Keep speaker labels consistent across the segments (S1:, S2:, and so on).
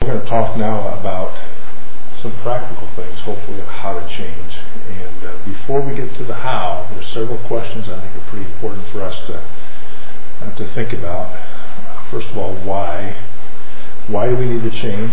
S1: going to talk now about some practical things, hopefully, of how to change. And before we get to the how, there's several questions I think are pretty important for us to think about. First of all, why? Why do we need to change?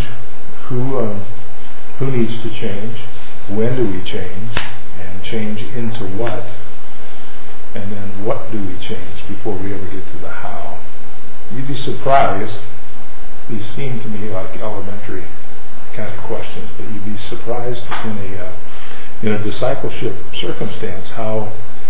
S1: Who needs to change? When do we change? And change into what? And then what do we change before we ever get to the how? You'd be surprised. These seem to me like elementary kind of questions, but you'd be surprised in a discipleship circumstance how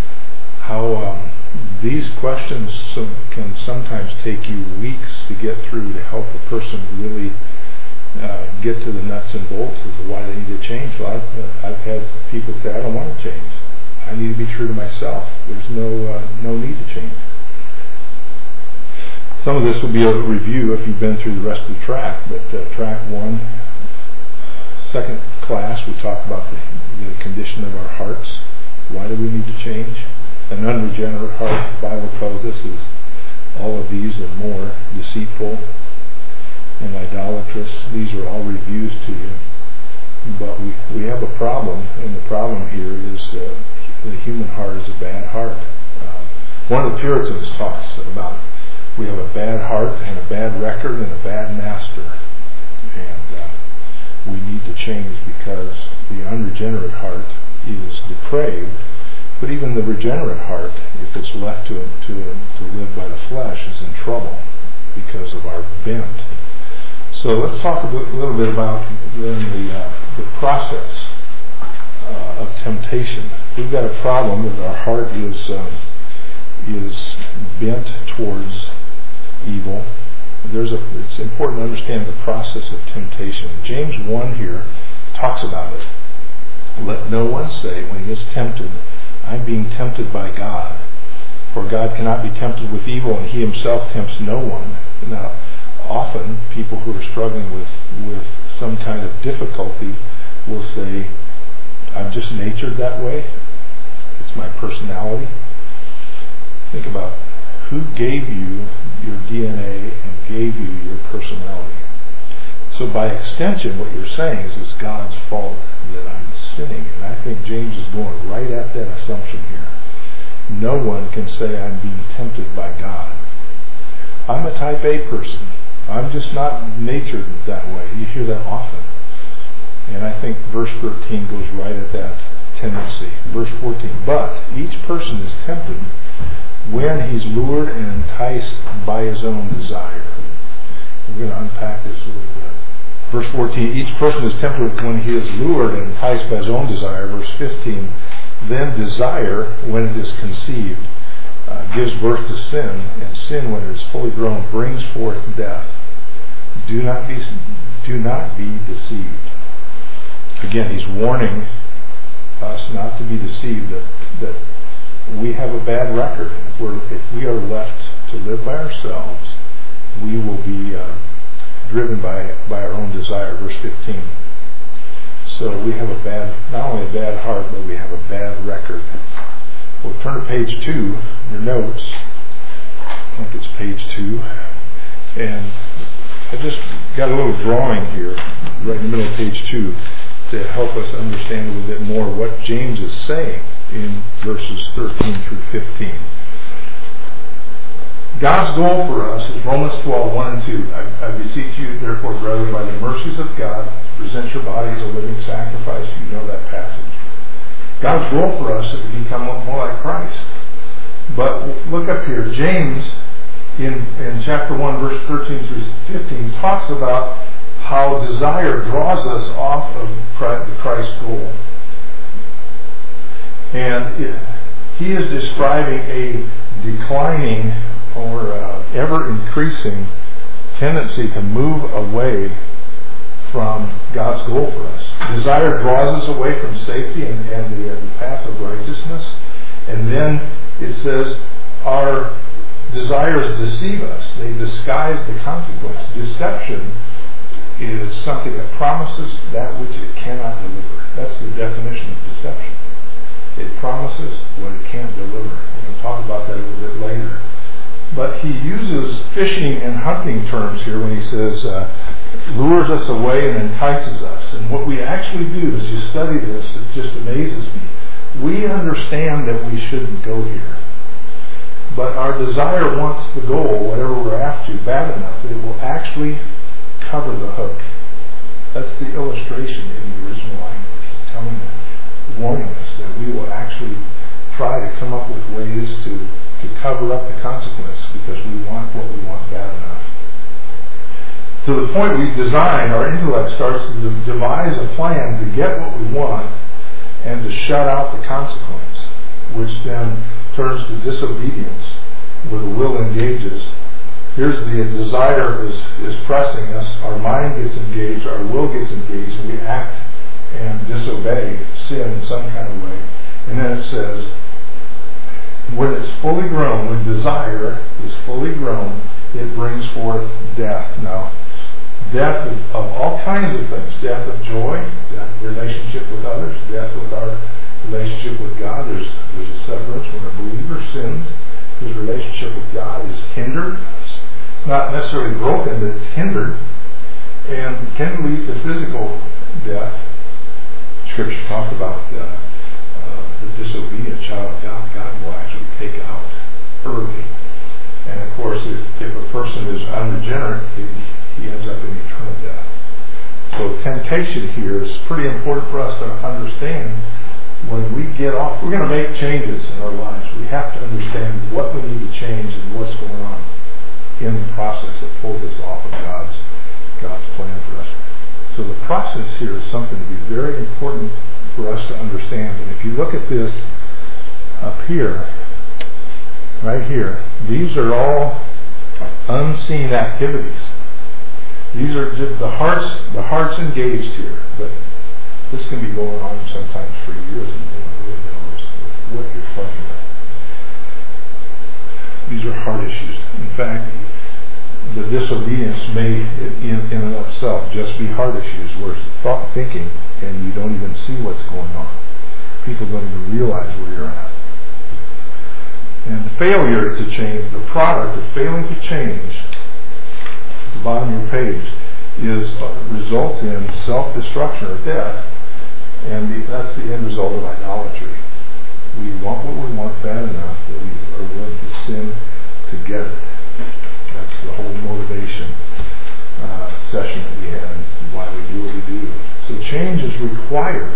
S1: these questions can sometimes take you weeks to get through to help a person really get to the nuts and bolts as to why they need to change. So I've had people say, I don't want to change. I need to be true to myself. There's no need to change. Some of this will be a review if you've been through the rest of the track, but track 1, second class, we talked about the condition of our hearts. Why do we need to change? An unregenerate heart, the Bible tells us, is all of these and more: deceitful and idolatrous. These are all reviews to you. But we have a problem, and the problem here is the human heart is a bad heart. One of the Puritans talks about we have a bad heart and a bad record and a bad master. And we need to change because the unregenerate heart is depraved. But even the regenerate heart, if it's left to live by the flesh, is in trouble because of our bent. So let's talk a little bit about then the process of temptation. We've got a problem that our heart is bent towards evil. It's important to understand the process of temptation. James 1 here talks about it. Let no one say when he is tempted, I'm being tempted by God. For God cannot be tempted with evil, and he himself tempts no one. Now, often people who are struggling with some kind of difficulty will say, I'm just natured that way. It's my personality. Think about who gave you your DNA and gave you your personality. So by extension, what you're saying is it's God's fault that I'm sinning. And I think James is going right at that assumption here. No one can say I'm being tempted by God. I'm a type A person. I'm just not natured that way. You hear that often. And I think verse 13 goes right at that tendency. Verse 14, but each person is tempted when he's lured and enticed by his own desire. We're going to unpack this a little bit. Verse 14, each person is tempted when he is lured and enticed by his own desire. Verse 15, then desire, when it is conceived, gives birth to sin, and sin, when it is fully grown, brings forth death. Do not be deceived. Again, he's warning us not to be deceived, that we have a bad record. If we are left to live by ourselves, we will be driven by our own desire. Verse 15. So we have not only a bad heart, but we have a bad record. We'll turn to page 2, your notes. I think it's page 2. And I just got a little drawing here, right in the middle of page 2, to help us understand a little bit more what James is saying in verses 13 through 15. God's goal for us is Romans 12, 1 and 2. I beseech you, therefore, brethren, by the mercies of God, present your bodies a living sacrifice. You know that passage. God's goal for us is to become more like Christ. But look up here. James, in chapter 1, verse 13 through 15, talks about how desire draws us off of Christ's goal. And he is describing a declining or ever-increasing tendency to move away from God's goal for us. Desire draws us away from safety and the path of righteousness. And then it says our desires deceive us. They disguise the consequence. Deception is something that promises that which it cannot deliver. That's the definition of deception. It promises what it can't deliver. We're going to talk about that a little bit later. But he uses fishing and hunting terms here when he says lures us away and entices us. And what we actually do as you study this, it just amazes me. We understand that we shouldn't go here. But our desire wants the goal, whatever we're after, bad enough, it will actually cover the hook. That's the illustration in the original language, telling us, warning us that we will actually try to come up with ways to cover up the consequence because we want what we want bad enough. To the point we design, our intellect starts to devise a plan to get what we want and to shut out the consequence, which then turns to disobedience where the will engages. Here's the desire is pressing us, our mind gets engaged, our will gets engaged, and we act and disobey sin in some kind of way. And then it says, when it's fully grown, when desire is fully grown, it brings forth death. Now, death of all kinds of things. Death of joy, death of relationship with others, death with our relationship with God. There's a severance when a believer sins. His relationship with God is hindered. It's not necessarily broken, but it's hindered. And can lead to physical death. Scripture talks about the disobedient child of God. God will actually take out early. And of course, if a person is unregenerate, he ends up in eternal death. So temptation here is pretty important for us to understand. When we get off, we're going to make changes in our lives. We have to understand what we need to change and what's going on in the process that pulls us off of God's plan for us. So the process here is something to be very important for us to understand. And if you look at this up here, right here, these are all unseen activities. These are just the heart's engaged here, but this can be going on sometimes for years and no one really knows what you're talking about. These are heart issues. In fact, the disobedience may in and of itself just be heart issues where it's thought thinking and you don't even see what's going on. People don't even realize where you're at. And failure to change, the product of failing to change, at the bottom of your page, results in self-destruction or death, and that's the end result of idolatry. We want what we want bad enough that we are willing to sin to get it. That's the whole motivation session that we had, and why we do what we do. So change is required.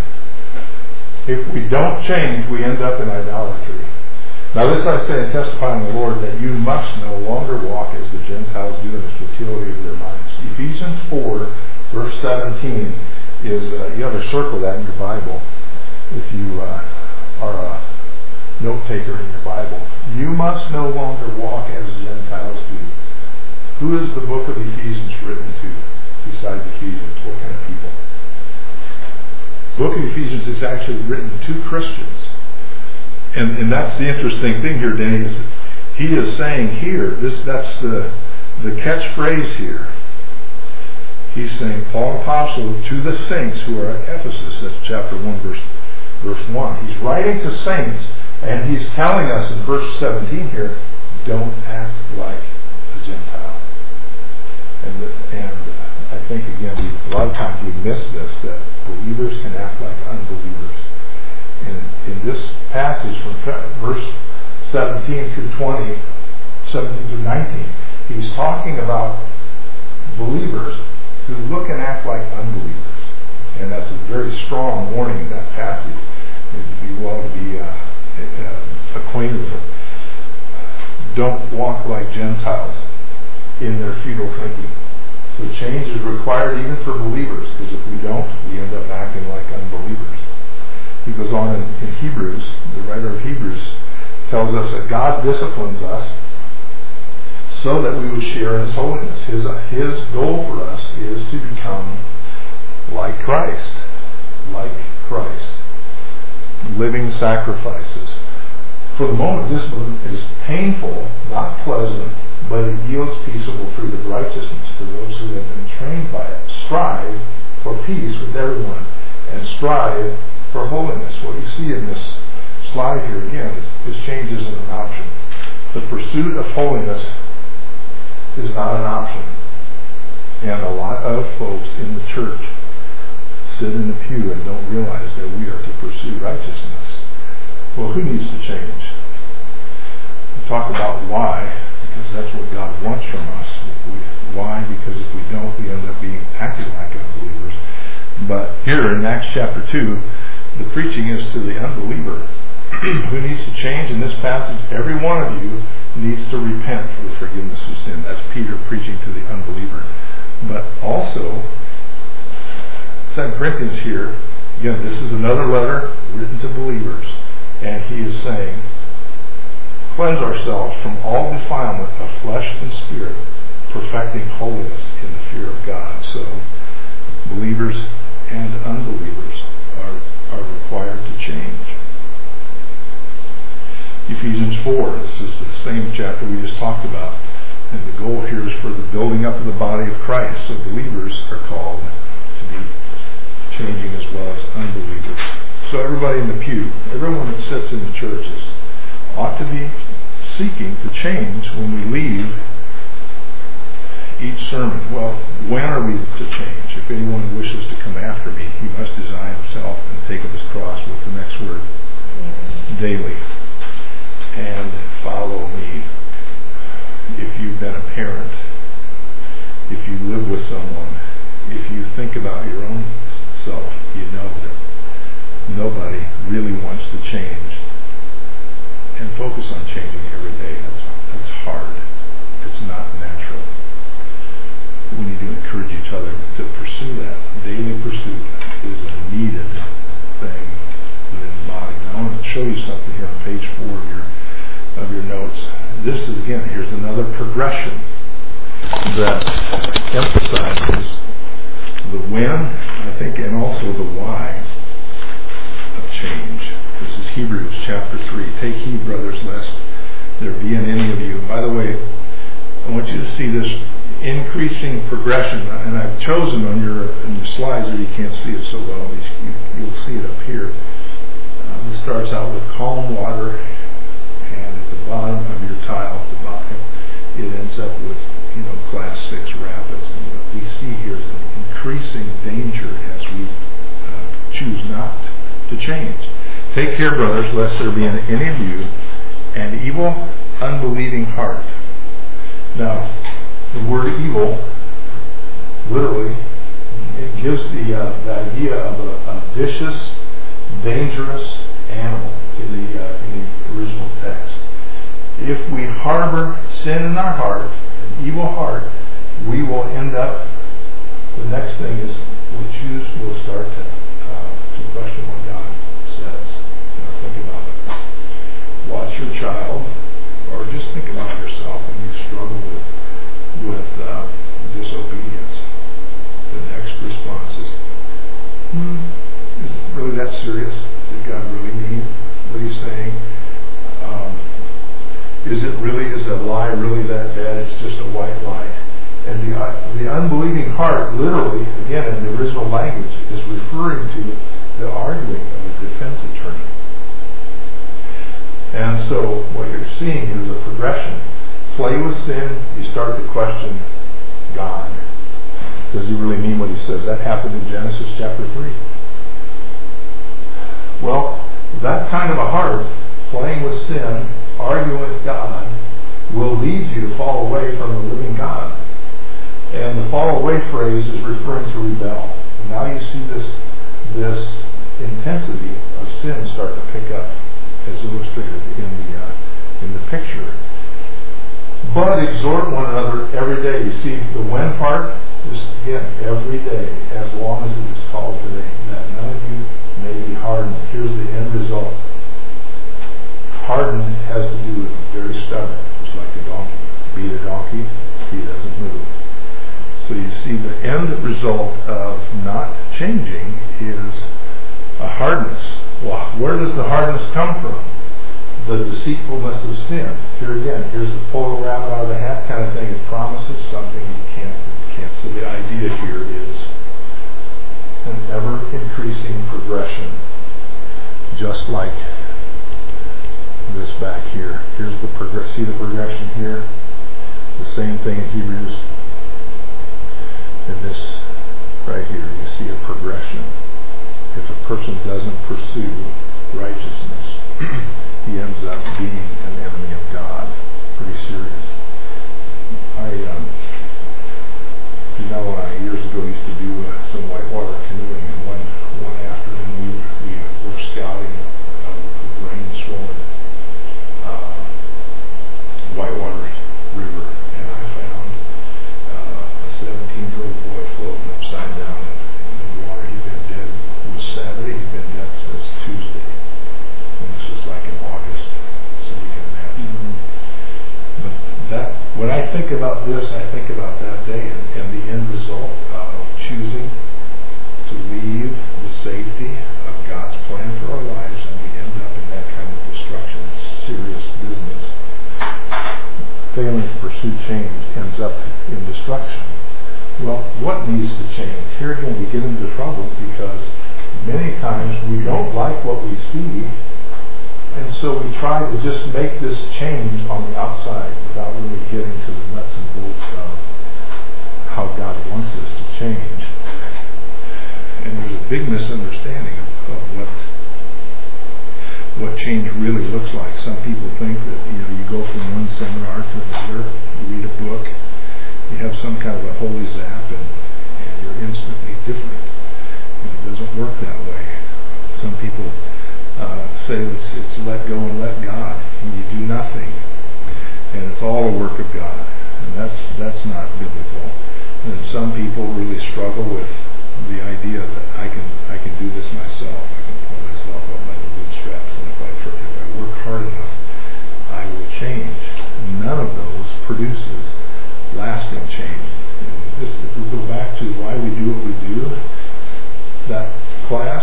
S1: If we don't change, we end up in idolatry. Now this I say and testify in the Lord that you must no longer walk as the Gentiles do in the futility of their minds. Ephesians 4, verse 17 is, you have to circle that in your Bible if you are a note taker in your Bible. You must no longer walk as Gentiles do. Who is the book of Ephesians written to besides Ephesians? What kind of people? The book of Ephesians is actually written to Christians. And that's the interesting thing here, Danny, is he is saying here, that's the catchphrase here. He's saying, Paul Apostle to the saints who are at Ephesus, that's chapter 1, verse 1. He's writing to saints, and he's telling us in verse 17 here, don't act like a Gentile. And I think, again, a lot of times we miss this, that believers can act like unbelievers. In this passage from verse 17 through 20, 17 through 19, he's talking about believers who look and act like unbelievers. And that's a very strong warning in that passage. It'd be well to be acquainted with. Don't walk like Gentiles in their futile thinking. So change is required even for believers, because if we don't, we end up acting like unbelievers. He goes on in Hebrews, the writer of Hebrews tells us that God disciplines us so that we would share in His holiness. His goal for us is to become like Christ. Like Christ. Living sacrifices. For the moment, discipline is painful, not pleasant, but it yields peaceable fruit of righteousness to those who have been trained by it. Strive for peace with everyone, and strive for holiness. What you see in this slide here again is change isn't an option. The pursuit of holiness is not an option. And a lot of folks in the church sit in the pew and don't realize that we are to pursue righteousness. Well, who needs to change? We talk about why, because that's what God wants from us. Why? Because if we don't, we end up being acting like unbelievers. But here in Acts chapter 2, the preaching is to the unbeliever. Who needs to change in this passage? Every one of you needs to repent for the forgiveness of sin. That's Peter preaching to the unbeliever. But also, 2 Corinthians here, again, this is another letter written to believers, and he is saying, cleanse ourselves from all defilement of flesh and spirit, perfecting holiness in the fear of God. So, believers and unbelievers are required to change. Ephesians 4, this is the same chapter we just talked about. And the goal here is for the building up of the body of Christ. So believers are called to be changing as well as unbelievers. So everybody in the pew, everyone that sits in the churches, ought to be seeking to change when we leave each sermon. Well, when are we to change? If anyone wishes to come after me, he must deny himself and take up his cross. With the next word? Daily. And follow me. If you've been a parent, if you live with someone, if you think about your own self, you know that nobody really wants to change and focus on changing every day. That's hard. It's not natural. We need to encourage each other to pursue that. Daily pursuit is a needed thing within the body. Now I want to show you something here on page 4 of your notes. This is, again, here's another progression that emphasizes the when, I think, and also the why of change. This is Hebrews chapter 3. Take heed, brothers, lest there be in any of you. By the way, I want you to see this increasing progression, and I've chosen in your slides that you can't see it so well. You'll see it up here. This starts out with calm water, and at the bottom of your tile, at the bottom, it ends up with, class 6 rapids. And what we see here is an increasing danger as we choose not to change. Take care, brothers, lest there be in any of you an evil, unbelieving heart. Now, the word evil, literally, it gives the idea of a vicious, dangerous animal in the original text. If we harbor sin in our heart, an evil heart, we will end up, the next thing is we'll start to question what God says. Think about it. Watch your child, or just think about yourself when you struggle with disobedience. The next response is it really that serious? Did God really mean what he's saying? Is a lie really that bad? It's just a white lie. And the unbelieving heart, literally, again in the original language, is referring to the arguing of a defense attorney. And so what you're seeing is a progression. Play with sin, you start to question God. Does he really mean what he says? That happened in Genesis chapter 3. Well, that kind of a heart, playing with sin, arguing with God, will lead you to fall away from the living God. And the fall away phrase is referring to rebel. And now you see this intensity of sin start to pick up, as illustrated in the picture. But exhort one another every day. You see, the when part is, again, every day, as long as it is called today, that none of you may be hardened. Here's the end result. Hardened has to do with very stubborn, just like a donkey. Beat a donkey, he doesn't move. So you see, the end result of not changing is a hardness. Well, where does the hardness come from? The deceitfulness of sin. Here again, here's the pull around out of the hat kind of thing. It promises something you can't. So the idea here is an ever-increasing progression, just like this back here. Here's the see the progression here. The same thing in Hebrews. In this right here, you see a progression. If a person doesn't pursue righteousness, he ends up being an enemy of God. Pretty serious. I years ago used to do some whitewater canoeing, and one afternoon we were scouting a rain-swollen whitewater river, and I found a 17-year-old boy floating upside down in the water. He'd been dead. It was Saturday. He'd been dead since Tuesday. And this was like in August, so you can imagine. But when I think about this, I think about that day and the end result of choosing to leave the safety of God's plan for our lives, and we end up in that kind of destruction. It's serious business. Failing to pursue change ends up in destruction. Well, what needs to change? Here again, we get into trouble because many times we don't like what we see, and so we try to just make this change on the outside without really getting to the nuts and bolts of how God wants us to change. And there's a big misunderstanding of what change really looks like. Some people think that you go from one seminar to another, you read a book, you have some kind of a holy zap, and you're instantly different. And it doesn't work that way. Some people say it's let go and let God, and you do nothing, and it's all a work of God, and that's not biblical. And some people really struggle with the idea that I can do this myself. I can pull myself up by the bootstraps, and if I work hard enough, I will change. None of those produces lasting change. If we go back to why we do what we do, that class,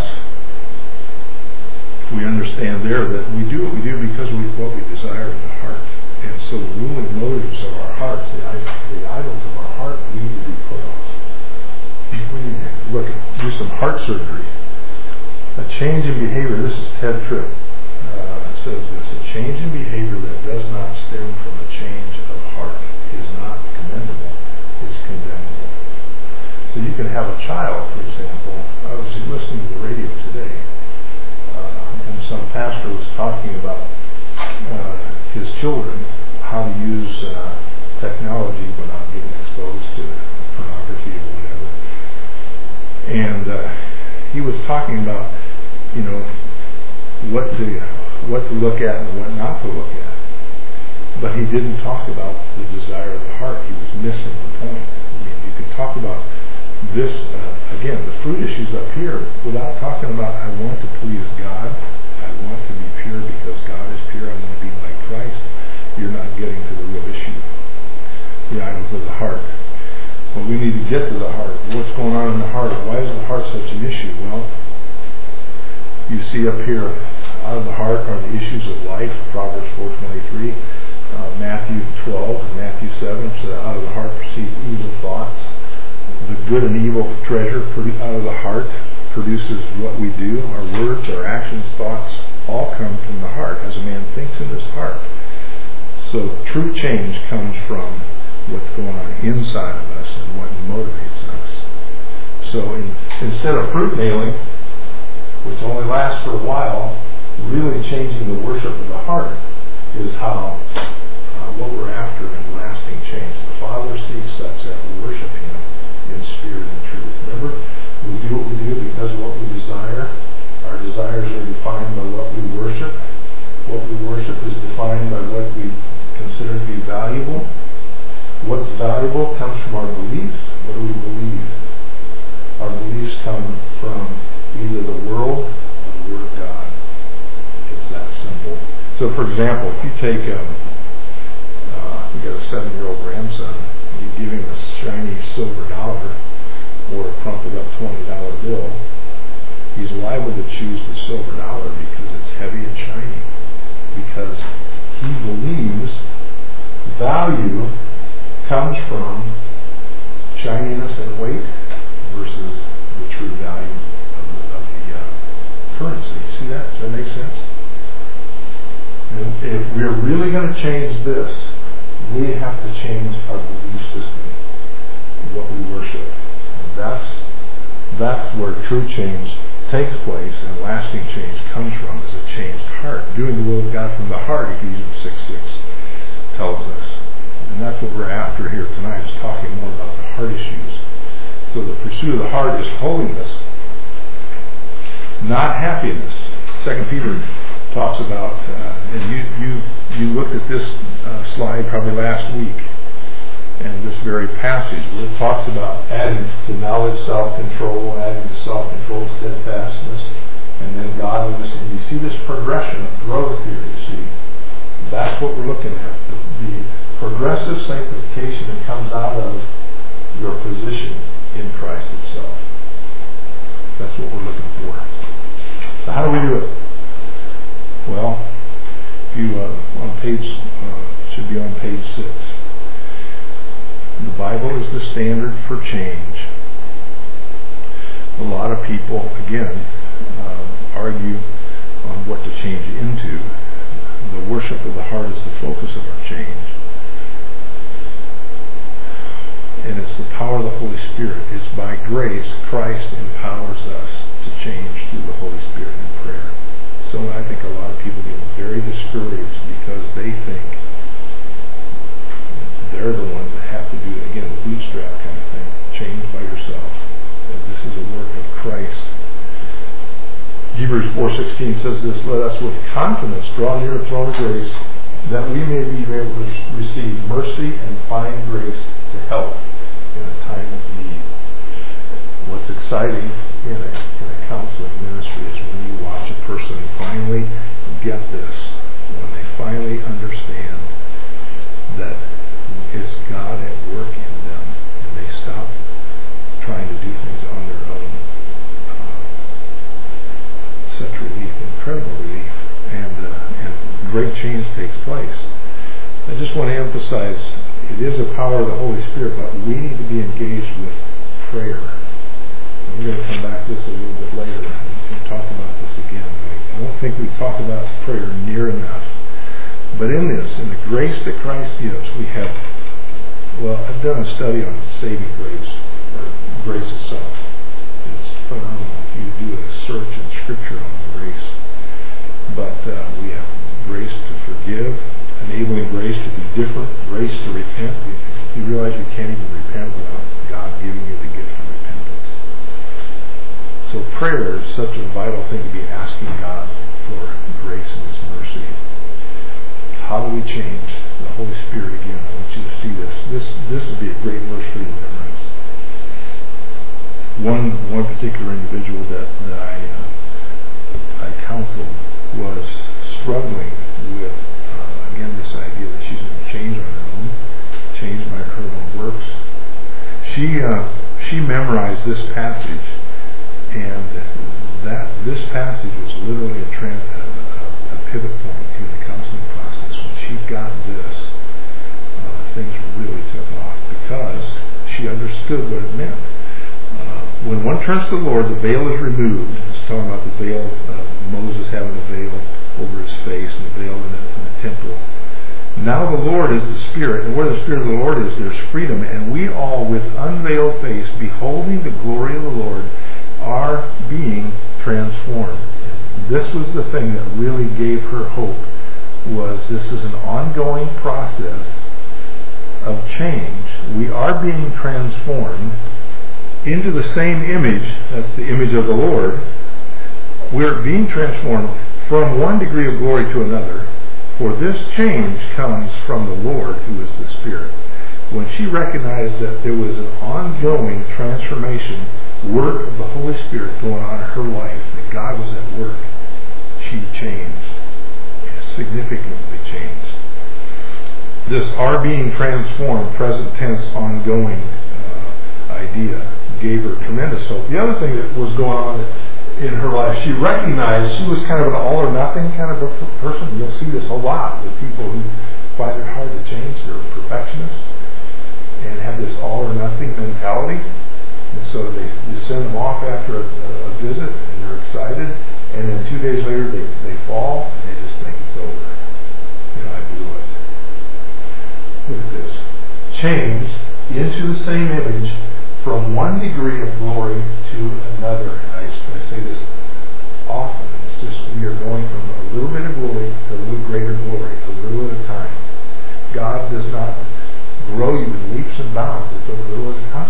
S1: we understand there that we do what we do because of what we desire in the heart. And so the ruling motives of our hearts, the idols of our heart, need to be put off. We need to do some heart surgery. A change in behavior, this is Ted Tripp. It says this: a change in behavior that does not stem from a change of heart is not commendable, it's condemnable. So you can have a child, for example. I was listening to the radio today, and some pastor was talking about his children, how to use technology without getting exposed to pornography or whatever. And he was talking about, what to look at and what not to look at. But he didn't talk about the desire of the heart. He was missing the point. I mean, you can talk about this, again, the fruit issues up here, without talking about, I want to please God, I want to be pure because God is pure, I want to be like Christ. You're not getting to the real issue, the idols of the heart. But we need to get to the heart. What's going on in the heart? Why is the heart such an issue? Well, you see up here, out of the heart are the issues of life, Proverbs 4:23, Matthew 12 and Matthew 7, so out of the heart proceed evil thoughts. The good and evil treasure out of the heart produces what we do. Our words, our actions, thoughts, all come from the heart, as a man thinks in his heart. So true change comes from what's going on inside of us and what motivates us. So instead of fruit nailing, which only lasts for a while, really changing the worship of the heart is how what we're after in lasting change. The Father seeks such that we worship Him in spirit and truth. Remember, we do what we do because of what we desire. Our desires are defined by what we worship. What we worship is defined by what we consider to be valuable. What's valuable comes from our beliefs. What do we believe? Our beliefs come from either the world or the Word of God. It's that simple. So, for example, if you take you got a 7-year-old grandson, and you give him a shiny silver dollar or a crumpled up $20 bill, he's liable to choose the silver dollar because it's heavy and shiny. Because he believes value comes from shininess and weight versus the true value of the currency. See that? Does that make sense? And if we're really going to change this, we have to change our belief system, what we worship. That's where true change takes place and lasting change comes from, is a changed heart. Doing the will of God from the heart, Ephesians 6:6 tells us. And that's what we're after here tonight, is talking more about the heart issues. So the pursuit of the heart is holiness, not happiness. 2 Peter talks about, and you looked at this slide probably last week, and this very passage where it talks about adding to knowledge self-control, adding to self-control steadfastness, and then godliness. And you see this progression of growth here, you see. That's what we're looking at. The progressive sanctification that comes out of your position in Christ Himself. That's what we're looking for. So how do we do it? Well, you should be on page 6. The Bible is the standard for change. A lot of people, again, argue on what to change into. The worship of the heart is the focus of our change. And it's the power of the Holy Spirit. It's by grace Christ empowers us to change through the Holy Spirit in prayer. So I think a lot of people get very discouraged because they think they're the ones that have to do it. Again, the bootstrap kind of thing. Change by yourself. And this is a work of Christ. Hebrews 4:16 says this, let us with confidence draw near the throne of grace, that we may be able to receive mercy and find grace to help in a time of need. What's exciting in a counseling ministry is when you watch a person finally get this, when they finally understand that it's God at work in them, and they stop trying to do things on their own. Such relief, incredible relief, and great change takes place. I just want to emphasize, it is a power of the Holy Spirit, but we need to be engaged with prayer. We're going to come back to this a little bit later and talk about this again. I don't think we talk about prayer near enough. But in this, in the grace that Christ gives, we have, well, I've done a study on saving grace, or grace itself. It's phenomenal if you do a search in Scripture on grace. But we have grace to forgive, enabling grace to be different, grace to repent. You realize you can't even repent without God giving you the gift of repentance. So prayer is such a vital thing to be asking God for grace and His mercy. How do we change? The Holy Spirit, again, I want you to see this. This would be a great verse for deliverance. One particular individual that I counseled was struggling with, again, this idea that she's going to change on her own, change by her own works. She memorized this passage, and this passage was literally a pivot point in the counseling process. When she got this, things really took off because she understood what it meant. When one turns to the Lord, the veil is removed. It's talking about the veil of Moses having a veil over his face and the veil in the temple. Now the Lord is the Spirit, and where the Spirit of the Lord is, there's freedom. And we all, with unveiled face, beholding the glory of the Lord, are being transformed. This was the thing that really gave her hope, was this is an ongoing process of change. We are being transformed into the same image, that's the image of the Lord. We're being transformed from one degree of glory to another, for this change comes from the Lord, who is the Spirit. When she recognized that there was an ongoing transformation work of the Holy Spirit going on in her life, that God was at work, she changed, significantly changed. This "are being transformed," present tense, ongoing idea gave her tremendous hope. The other thing that was going on in her life, she recognized she was kind of an all or nothing kind of a person. You'll see this a lot with people who find it hard to change. They're perfectionists and have this all or nothing mentality. And so you send them off after a visit and they're excited, and then 2 days later they fall and they just think it's over. I blew it. Look at this. Changed into the same image from one degree of glory to another. I say this often. It's just we are going from a little bit of glory to a little greater glory, a little at a time. God does not grow you in leaps and bounds. It's a little at a time.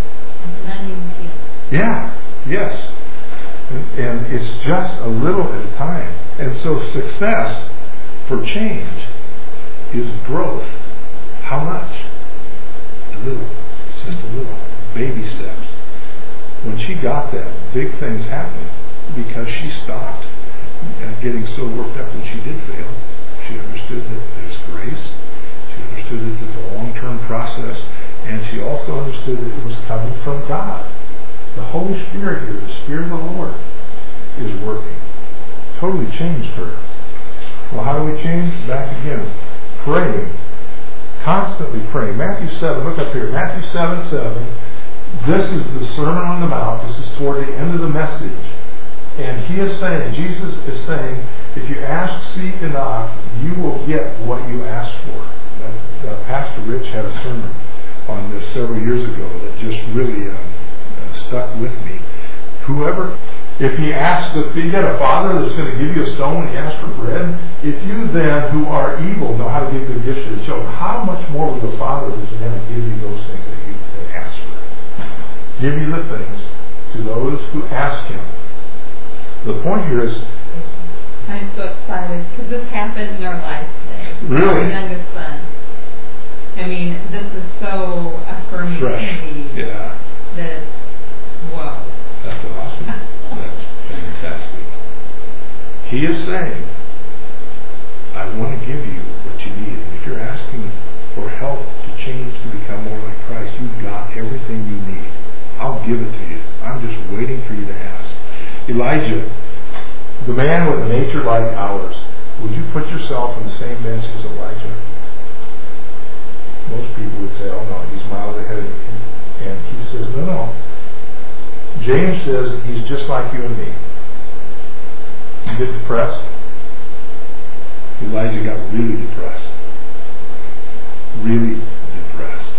S1: Yeah, yes. And it's just a little at a time. And so success for change is growth. How much? A little. It's just a little. Baby steps. When she got that, big things happened because she stopped getting so worked up when she did fail. She understood that there's grace. She understood that it's a long-term process. And she also understood that it was coming from God. The Holy Spirit here, the Spirit of the Lord, is working. Totally changed her. Well, how do we change? Back again. Praying. Constantly praying. Matthew 7, look up here. Matthew 7:7. This is the Sermon on the Mount. This is toward the end of the message. And he is saying, Jesus is saying, if you ask, seek, and knock, you will get what you ask for. Pastor Rich had a sermon on this several years ago that just really stuck with me. Whoever, if he asks, if you get a father that's going to give you a stone when you ask for bread, if you then, who are evil, know how to give good gifts to the children, how much more will the Father who's in heaven give you those things that you ask for? Give you the things to those who ask him. The point here is,
S2: I'm so excited because this happened in our life today.
S1: Really?
S2: Our youngest son. I mean, this is so affirming
S1: fresh.
S2: to me.
S1: Yeah.
S2: That it's, whoa.
S1: That's awesome. That's fantastic. He is saying, I want to give you what you need. If you're asking for help to change to become more like Christ, you've got everything you need. I'll give it to you. I'm just waiting for you to ask. Elijah, the man with a nature like ours, would you put yourself on the same bench as Elijah? Most people would say, oh no, he's miles ahead of me. And he says, no. James says he's just like you and me. You get depressed? Elijah got really depressed. Really depressed.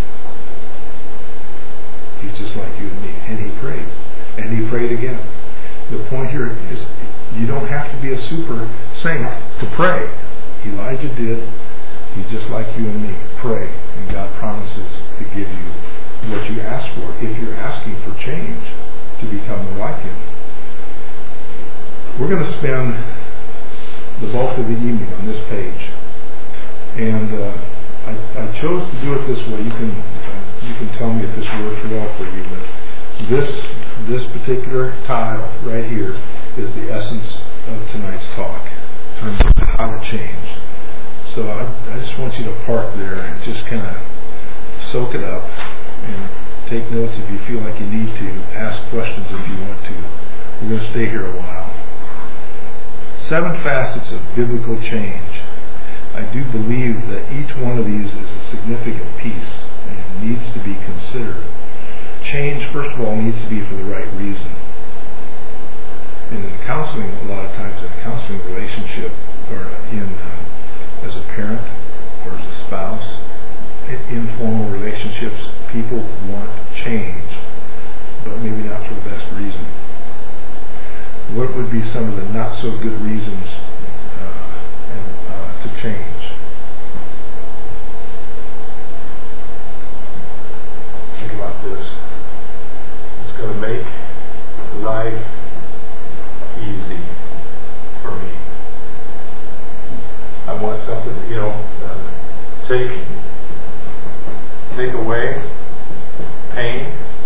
S1: He's just like you and me. And he prayed. And he prayed again. The point here is you don't have to be a super saint to pray. Elijah did. He's just like you and me. Pray. And God promises to give you what you ask for if you're asking for change to become more like him. We're going to spend the bulk of the evening on this page. And I chose to do it this way. You can tell me if this works well for you, but this particular tile right here is the essence of tonight's talk in terms of how to change. So I just want you to park there and just kind of soak it up and take notes if you feel like you need to. Ask questions if you want to. We're going to stay here a while. 7 facets of biblical change. I do believe that each one of these is a significant piece and needs to be considered. Change, first of all, needs to be for the right reason. And in counseling, a lot of times in a counseling relationship, or as a parent or as a spouse, in informal relationships, people want change, but maybe not for the best reason. What would be some of the not so good reasons to change? Think about this. It's going to make life easy for me. I want something, take away pain.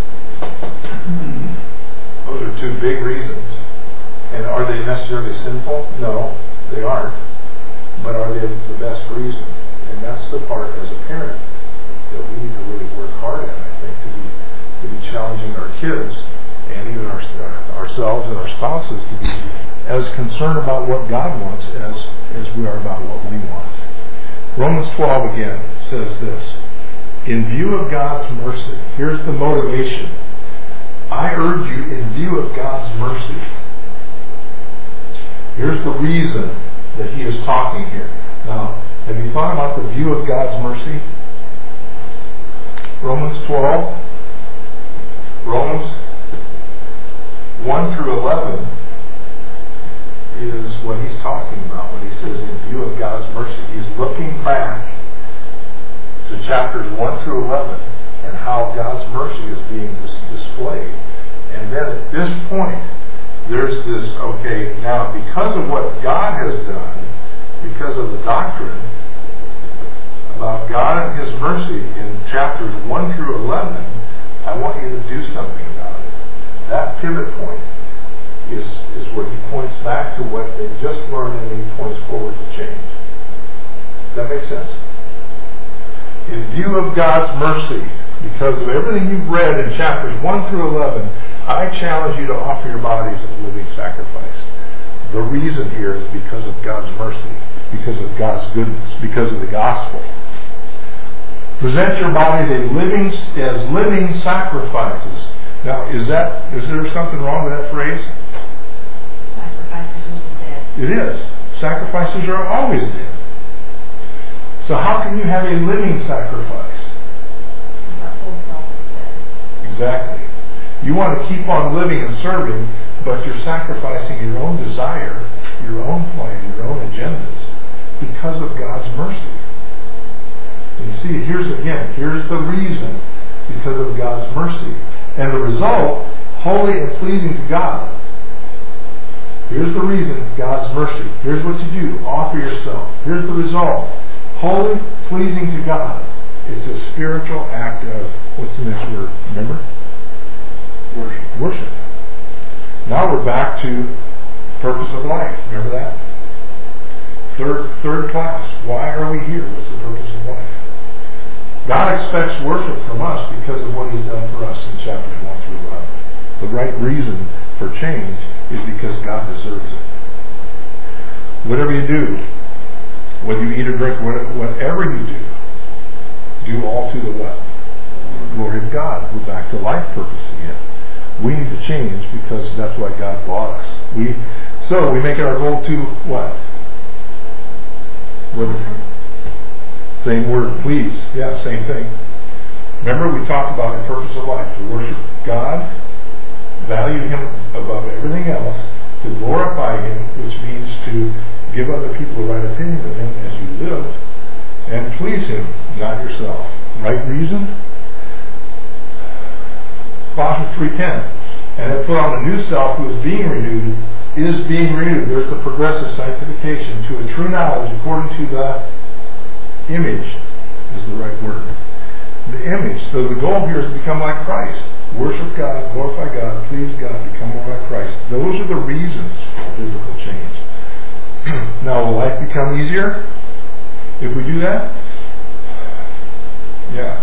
S1: Those are 2 big reasons. And are they necessarily sinful? No, they aren't. But are they the best reason? And that's the part as a parent that we need to really work hard at, I think, to be challenging our kids and even ourselves and our spouses to be as concerned about what God wants as we are about what we want. Romans 12 again says this. In view of God's mercy, here's the motivation. I urge you in view of God's mercy. Here's the reason that he is talking here. Now, have you thought about the view of God's mercy? Romans 12. Romans 1 through 11 is what he's talking about when he says in view of God's mercy. He's looking back to chapters 1 through 11 and how God's mercy is being displayed. And then at this point, there's this, okay, now because of what God has done, because of the doctrine about God and His mercy in chapters 1 through 11, I want you to do something about it. That pivot point is where he points back to what they just learned and he points forward to change. Does that make sense? In view of God's mercy, because of everything you've read in chapters 1 through 11, I challenge you to offer your bodies as a living sacrifice. The reason here is because of God's mercy, because of God's goodness, because of the gospel. Present your bodies as living sacrifices. Now, is there something wrong with that phrase?
S2: Sacrifices is dead.
S1: It is. Sacrifices are always dead. So how can you have a living sacrifice? Exactly. You want to keep on living and serving, but you're sacrificing your own desire, your own plan, your own agendas, because of God's mercy. And you see, here's the reason, because of God's mercy. And the result, holy and pleasing to God. Here's the reason, God's mercy. Here's what you do, offer yourself. Here's the result, holy, pleasing to God. It's a spiritual act of, what's the next word? Remember? Worship. Now we're back to purpose of life. Remember that? Third class. Why are we here? What's the purpose of life? God expects worship from us because of what He's done for us in chapters 1 through 11. The right reason for change is because God deserves it. Whatever you do, whether you eat or drink, whatever you do all to the what? Glory of God. We're back to life purpose again. We need to change because that's why God bought us. So we make it our goal to what? Same word, please. Yeah, same thing. Remember we talked about the purpose of life, to worship God, value Him above everything else, to glorify Him, which means to give other people the right opinion of Him as you live, and please Him, not yourself. Right reason? Colossians 3:10. And have put on a new self who is being renewed. There's the progressive sanctification to a true knowledge according to the image, is the right word. The image. So the goal here is to become like Christ. Worship God, glorify God, please God, become more like Christ. Those are the reasons for physical change. Now, will life become easier if we do that? Yeah.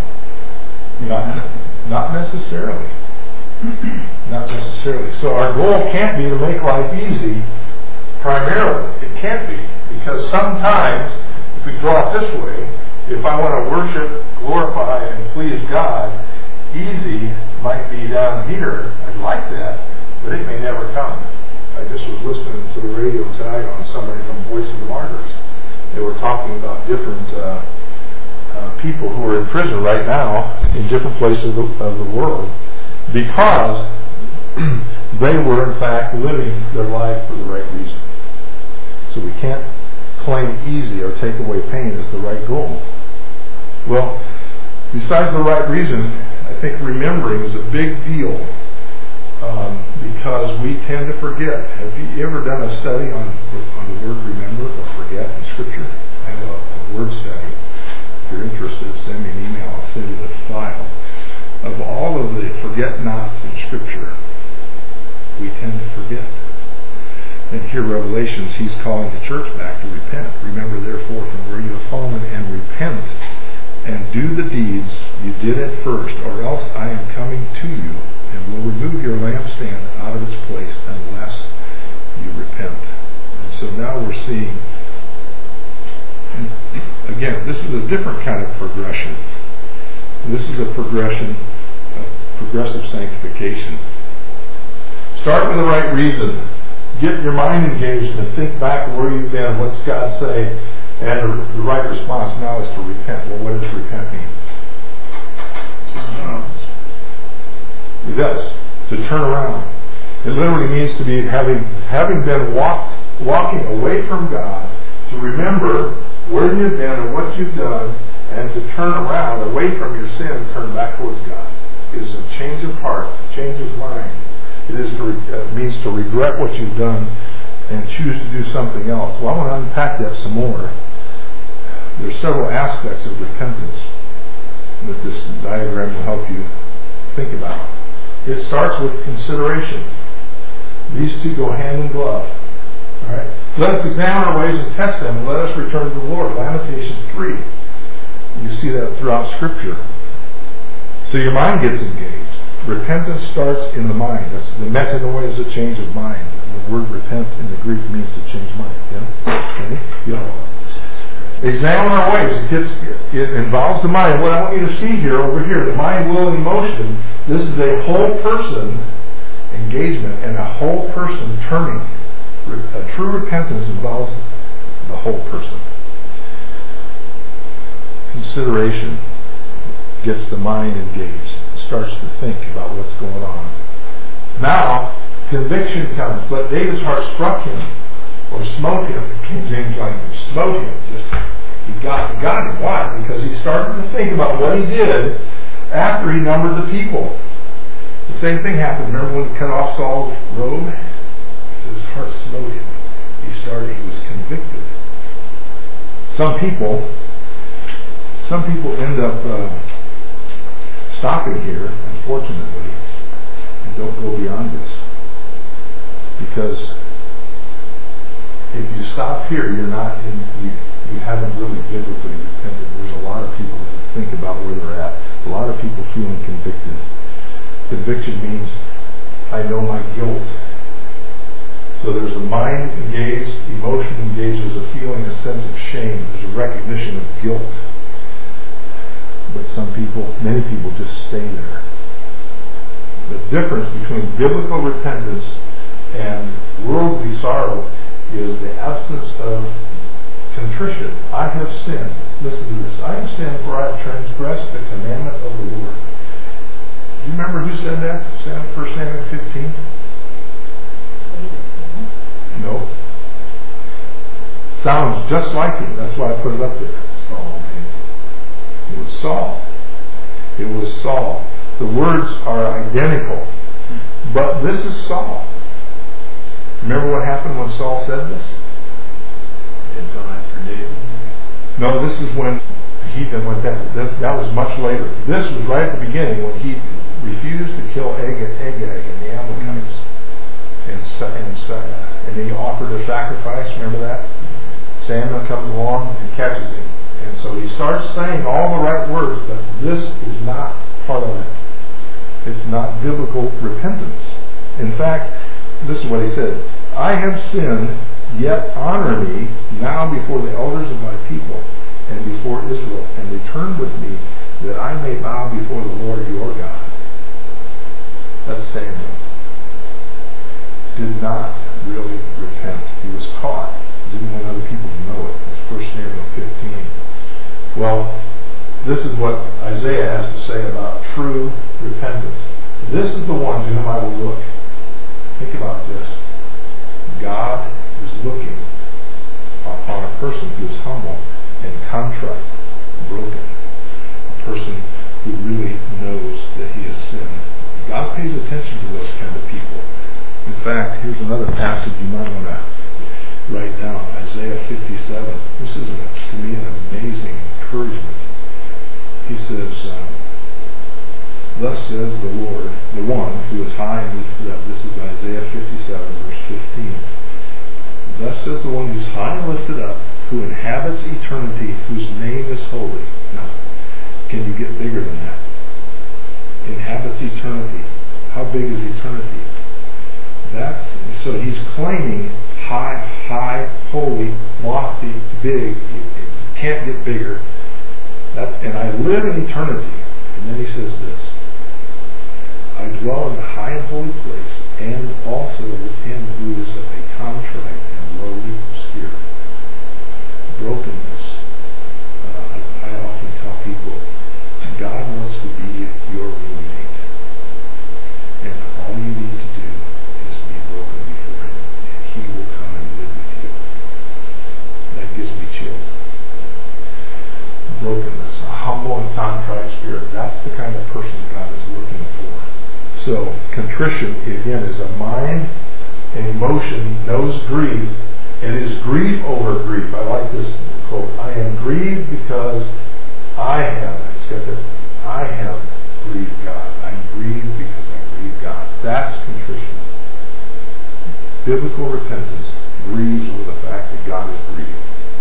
S1: Not necessarily. Not necessarily. So our goal can't be to make life easy, primarily. It can't be. Because sometimes, if we draw it this way, if I want to worship, glorify, and please God, easy might be down here. I'd like that, but it may never come. I just was listening to the radio tonight on somebody from Voice of the Martyrs. They were talking about different people who are in prison right now in different places of the world because they were in fact living their life for the right reason. So we can't claim easy or take away pain as the right goal. Well, besides the right reason, I think remembering is a big deal because we tend to forget. Have you ever done a study on the word remember or forget in Scripture? I have a word study. If you're interested, send me an email. I'll send you the file of all of the forget nots in Scripture. We tend to forget. And here, Revelations, He's calling the church back to repent. Remember, therefore, from where you have fallen, and repent, and do the deeds you did at first, or else I am coming to you, and will remove your lampstand out of its place unless you repent. And so now we're seeing, and again, this is a different kind of progression. This is a progression of progressive sanctification. Start with the right reason. Get your mind engaged and think back where you've been, what's God say, and the right response now is to repent. Well, what does repent mean? It does. To turn around. It literally means to be having been walking away from God, to remember where you've been and what you've done, and to turn around away from your sin and turn back towards God. It is a change of heart, a change of mind. It means to regret what you've done and choose to do something else. Well, I want to unpack that some more. There's several aspects of repentance that this diagram will help you think about. It starts with consideration. These two go hand in glove. All right? Let us examine our ways and test them, and let us return to the Lord. Lamentations 3. You see that throughout Scripture. So your mind gets engaged. Repentance starts in the mind. That's the metanoia is a change of mind. The word repent in the Greek means to change mind. Yeah? Okay? Yeah. Examine our ways. It involves the mind. What I want you to see here, over here, the mind, will, and emotion, this is a whole person engagement and a whole person turning. A true repentance involves the whole person. Consideration gets the mind engaged. It starts to think about what's going on. Now, conviction comes. But David's heart struck him, or smote him, King James language, smote him. He got him. Why? Because he started to think about what he did after he numbered the people. The same thing happened. Remember when he cut off Saul's robe? His heart smote him. He was convicted. Some people end up stopping here, unfortunately, and don't go beyond this. Because if you stop here, you haven't really biblically repented. There's a lot of people that think about where they're at. A lot of people feeling convicted. Conviction means I know my guilt. So there's a mind engaged, emotion engaged, there's a feeling, a sense of shame, there's a recognition of guilt. But many people just stay there. The difference between biblical repentance and worldly sorrow is the absence of contrition. I have sinned. Listen to this. I have sinned, for I have transgressed the commandment of the Lord. Do you remember who said that? 1 Samuel 15? No. Sounds just like him. That's why I put it up there. It was Saul. It was Saul. The words are identical. But this is Saul. Remember what happened when Saul said this? For David. No, this is when he then went that was much later. This was right at the beginning when he refused to kill Agag and the Amalekites. And he offered a sacrifice. Remember that? Samuel comes along and catches him. And so he starts saying all the right words, but this is not part of it. It's not biblical repentance. In fact, this is what he said. I have sinned, yet honor me now before the elders of my people and before Israel, and return with me that I may bow before the Lord your God. That's Samuel. Did not really repent. He was caught. Didn't want other people to know it. That's 1 Samuel 15. Well, this is what Isaiah has to say about true repentance. This is the one to whom I will look. Think about this. God is looking upon a person who is humble and contrite, broken. A person who really knows that he has sinned. God pays attention to those kind of people. In fact, here's another passage you might want to write down. Isaiah 57. This is, to me, an amazing encouragement. He says, thus says the Lord, the one who is high and lifted up. This is Isaiah 57, verse 15. Thus says the one who is high and lifted up, who inhabits eternity, whose name is holy. Now, can you get bigger than that? Inhabits eternity. How big is eternity? So he's claiming high, holy, lofty, big. It can't get bigger. And I live in eternity. And then he says this. I dwell in the high and holy place, and also with him who is of a contrite and lowly spirit. Brokenness. I often tell people, God wants to be your roommate. shield. Brokenness, a humble and contrite spirit. That's the kind of person God is looking for. So contrition, again, is a mind and emotion, knows grief, and is grief over grief. I like this quote. I am grieved because I have grieved God. I'm grieved because I grieved God. That's contrition. Biblical repentance grieves over the fact that God is grieved.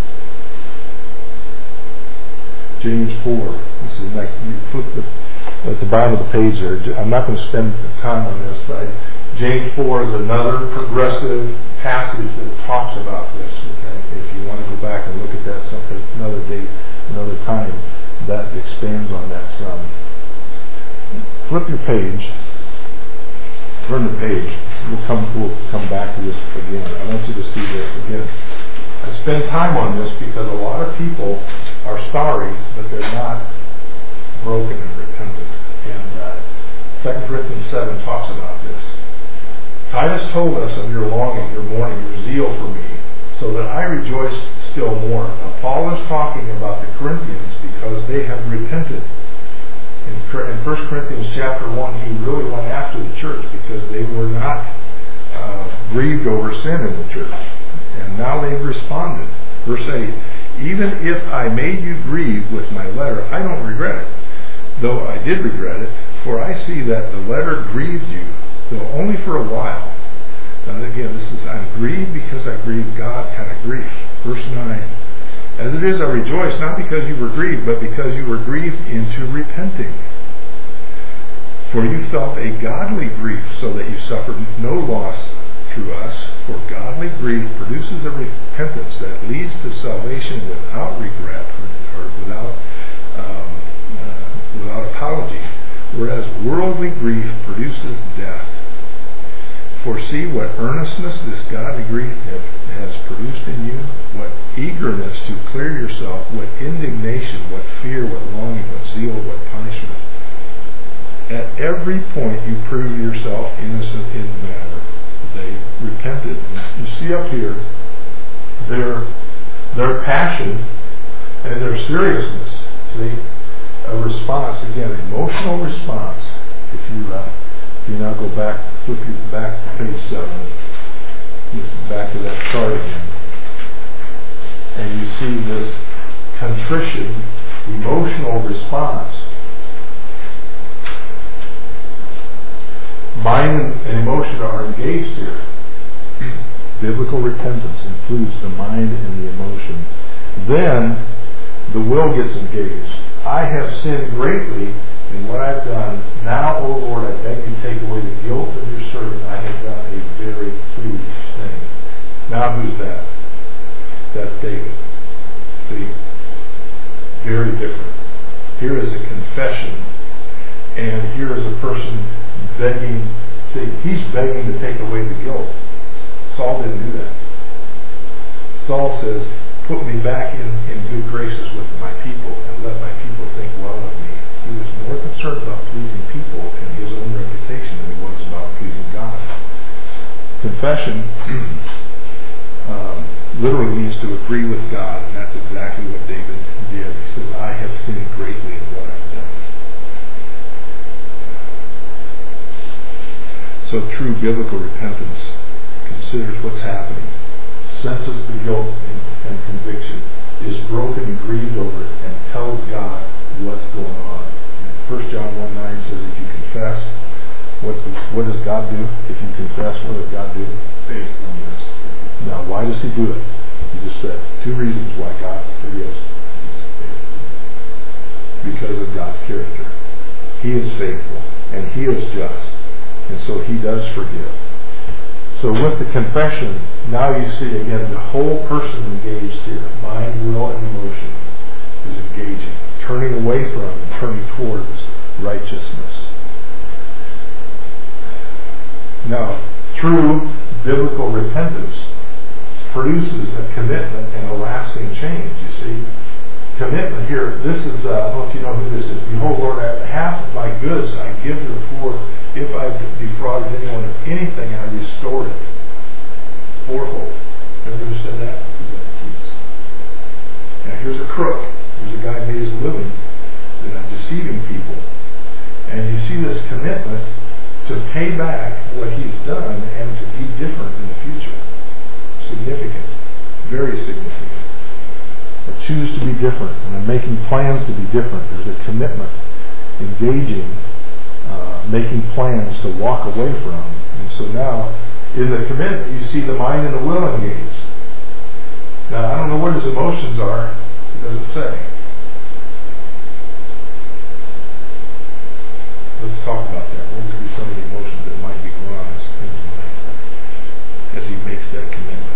S1: James 4. This is next. You flip at the bottom of the page there. I'm not going to spend time on this, but James 4 is another progressive passage that talks about this. Okay? If you want to go back and look at that another date, another time, that expands on that some. Flip your page. Turn the page. We'll come back to this again. I want you to see this again. I spend time on this because a lot of people are sorry, but they're not broken and repentant. And 2 Corinthians 7 talks about this. Titus told us of your longing, your mourning, your zeal for me, so that I rejoice still more. Now, Paul is talking about the Corinthians because they have repented. In 1 Corinthians chapter 1, he really went after the church because they were not grieved over sin in the church. And now they've responded. Verse 8, even if I made you grieve with my letter, I don't regret it, though I did regret it, for I see that the letter grieved you, though only for a while. Now again, this is, I'm grieved because I grieved God kind of grief. Verse 9, as it is, I rejoice, not because you were grieved, but because you were grieved into repenting. For you felt a godly grief, so that you suffered no loss through us. For godly grief produces a repentance that leads to salvation without regret or without apology, whereas worldly grief produces death. For see what earnestness this godly grief has produced in you, what eagerness to clear yourself, what indignation, what fear, what longing, what zeal, what punishment. At every point you prove yourself innocent in the matter. They repented. You see up here their passion and their seriousness. See, a response, again, emotional response. If you now go back, flip you back to page 7, back to that chart again, and you see this contrition, emotional response. Mind and emotion are engaged here. Biblical repentance includes the mind and the emotion. Then the will gets engaged. I have sinned greatly in what I've done. Now, O Lord, I beg you take away the guilt of your servant. I have done a very foolish thing. Now who's that? That's David. See? Very different. Here is a confession. And here is a person begging, see, he's begging to take away the guilt. Saul didn't do that. Saul says, put me back in good graces with my people and let my people think well of me. He was more concerned about pleasing people and his own reputation than he was about pleasing God. Confession literally means to agree with God, and that's exactly what David did. He says, I have sinned greatly in what I've done. So true biblical repentance considers what's happening, senses the guilt and conviction, is broken and grieved over it, and tells God what's going on. 1 John 1:9 says, if you confess, what does God do? If you confess, what does God do? Faithfulness. Now, why does he do it? He just said 2 reasons why God forgives. Because of God's character. He is faithful, and he is just. And so he does forgive. So with the confession, now you see again the whole person engaged here. Mind, will, and emotion is engaging. Turning away from and turning towards righteousness. Now, true biblical repentance produces a commitment and a lasting change, you see. Commitment here, this is, I don't know if you know who this is. Behold, Lord, half of my goods I give to the poor. If I've defrauded anyone of anything, I restore it fourfold. Remember who said that? crook. There's a guy made his living deceiving people. And you see this commitment to pay back what he's done and to be different in the future. Significant. Very significant. I choose to be different, and I'm making plans to be different. There's a commitment, engaging, making plans to walk away from. And so now, in the commitment, you see the mind and the will engaged. Now, I don't know what his emotions are. It doesn't say. Let's talk about that. What would be some of the emotions that might be going on as he makes that commitment?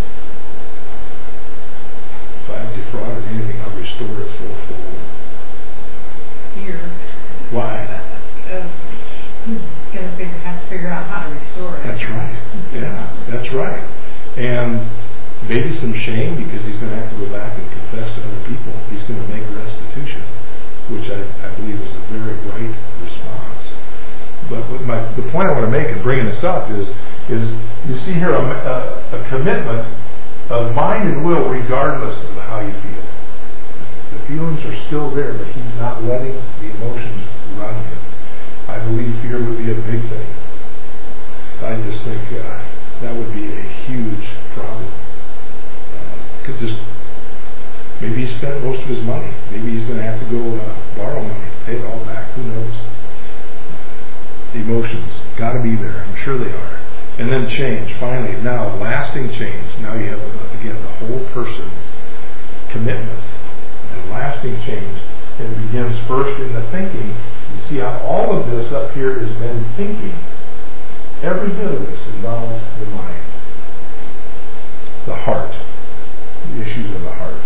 S1: If I have defrauded anything, I'll restore it fourfold.
S2: Fear.
S1: Why?
S2: He's going to have to figure out how to restore it.
S1: That's right. Yeah, that's right. And maybe some shame because he's going to have to go back and confess to other people. He's going to make restitution, which I believe is a very right response. But the point I want to make in bringing this up is you see here a commitment of mind and will regardless of how you feel. The feelings are still there, but he's not letting the emotions run him. I believe fear would be a big thing. I just think that would be a huge problem. Because maybe he spent most of his money. Maybe he's going to have to go borrow money, pay it all back. Who knows? The emotions got to be there. I'm sure they are. And then change. Finally, now lasting change. Now you have again the whole person commitment and lasting change. And it begins first in the thinking. You see how all of this up here is then thinking. Every bit of this involves the mind, the heart, the issues of the heart.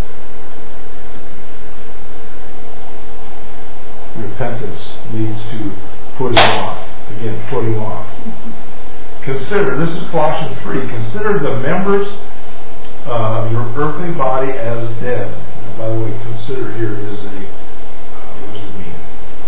S1: Repentance leads to putting off. Again, putting off. Consider, this is Colossians 3, consider the members of your earthly body as dead. And by the way, consider here is a, what does it mean?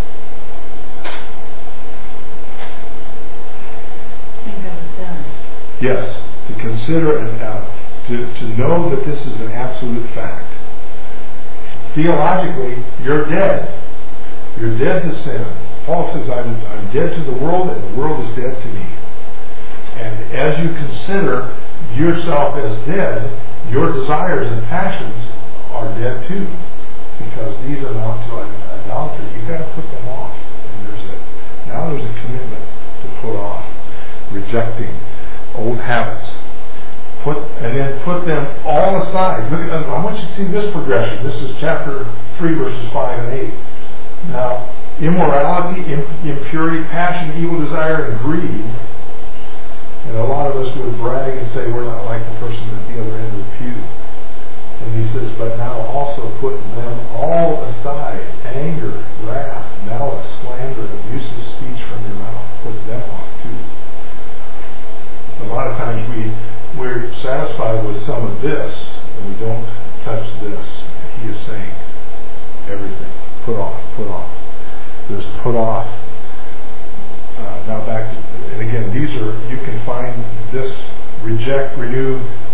S2: Think of it done.
S1: Yes, to consider and to know that this is an absolute fact. Theologically, you're dead. You're dead to sin. Paul says, I'm dead to the world, and the world is dead to me. And as you consider yourself as dead, your desires and passions are dead too, because these amount to idolatry. You've got to put them off. And now there's a commitment to put off, rejecting old habits. And then put them all aside. Look, I want you to see this progression. This is chapter 3, verses 5 and 8. Now, immorality, impurity, passion, evil desire, and greed. And a lot of us would brag and say we're not like the person at the other end of the pew. And he says, but now also put them all aside. Anger, wrath, malice, slander, abusive speech from your mouth. Put them off too. A lot of times we're satisfied with some of this, and we don't touch this. He is saying everything. Put off. There's put off. Now back to, and again, these are, you can find this reject, renew,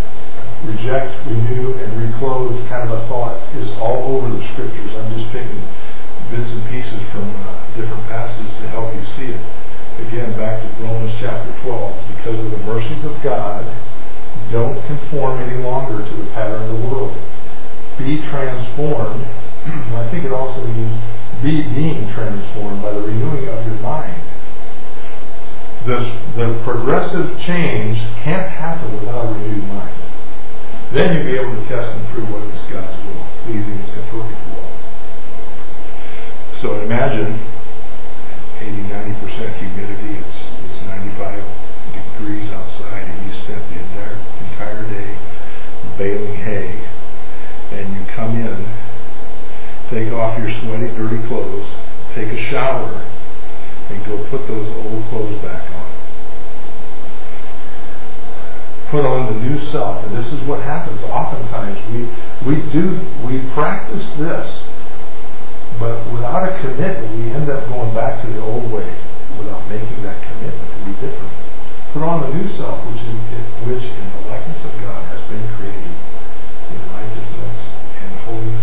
S1: and reclose kind of a thought is all over the scriptures. I'm just picking bits and pieces from different passages to help you see it. Again, back to Romans chapter 12. Because of the mercies of God, don't conform any longer to the pattern of the world. Be transformed. I think it also means be being transformed by the renewing of your mind. The progressive change can't happen without a renewed mind. Then you'll be able to test and prove what is God's will, pleasing and perfect will. So imagine 80-90% humidity. It's 95 degrees outside, and you spent the entire day baling hay, and you come in, take off your sweaty, dirty clothes, take a shower, and go put those old clothes back on. Put on the new self, and this is what happens. Oftentimes we practice this, but without a commitment, we end up going back to the old way without making that commitment to be different. Put on the new self, which in the likeness of God has been created in righteousness and holiness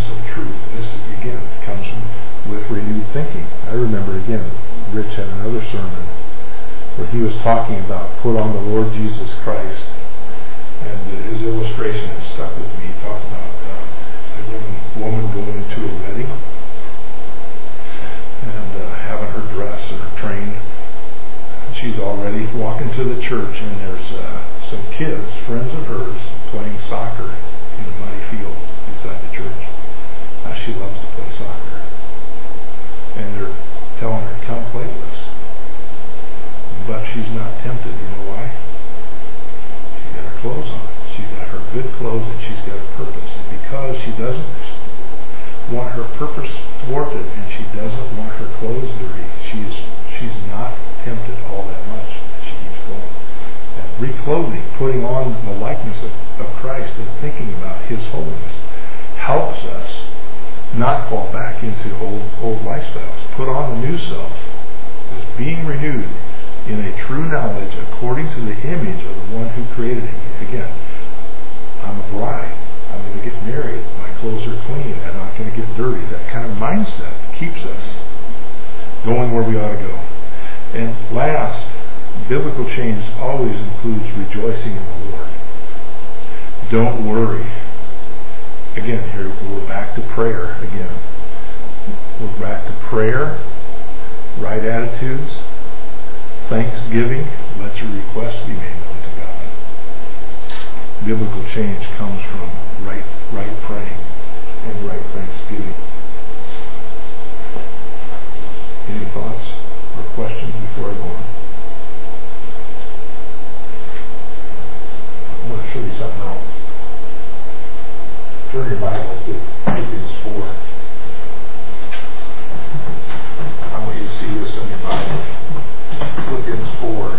S1: thinking. I remember, again, Rich had another sermon where he was talking about put on the Lord Jesus Christ. And his illustration has stuck with me. He talked about a young woman going into a wedding and having her dress and her train. She's already walking to the church, and there's some kids, friends of hers, playing soccer in a muddy field beside the church. She loves to play soccer. And they're telling her, come play with us. But she's not tempted. You know why? She's got her clothes on. She's got her good clothes, and she's got a purpose. And because she doesn't want her purpose thwarted, and she doesn't want her clothes dirty, she's not tempted all that much. She keeps going. And reclothing, putting on the likeness of Christ and thinking about His holiness, helps us not fall back into old lifestyles. Put on the new self as being renewed in a true knowledge according to the image of the one who created it. Again, I'm a bride. I'm going to get married. My clothes are clean. I'm not going to get dirty. That kind of mindset keeps us going where we ought to go. And last, biblical change always includes rejoicing in the Lord. Don't worry. Again, here we're back to prayer again. We're back to prayer, right attitudes, thanksgiving. Let your requests be made known to God. Biblical change comes from right praying and right thanksgiving. Any thoughts or questions before I go on? I'm going to show you something else. Turn your Bible to Philippians 4. I want you to see this in your Bible. Philippians 4.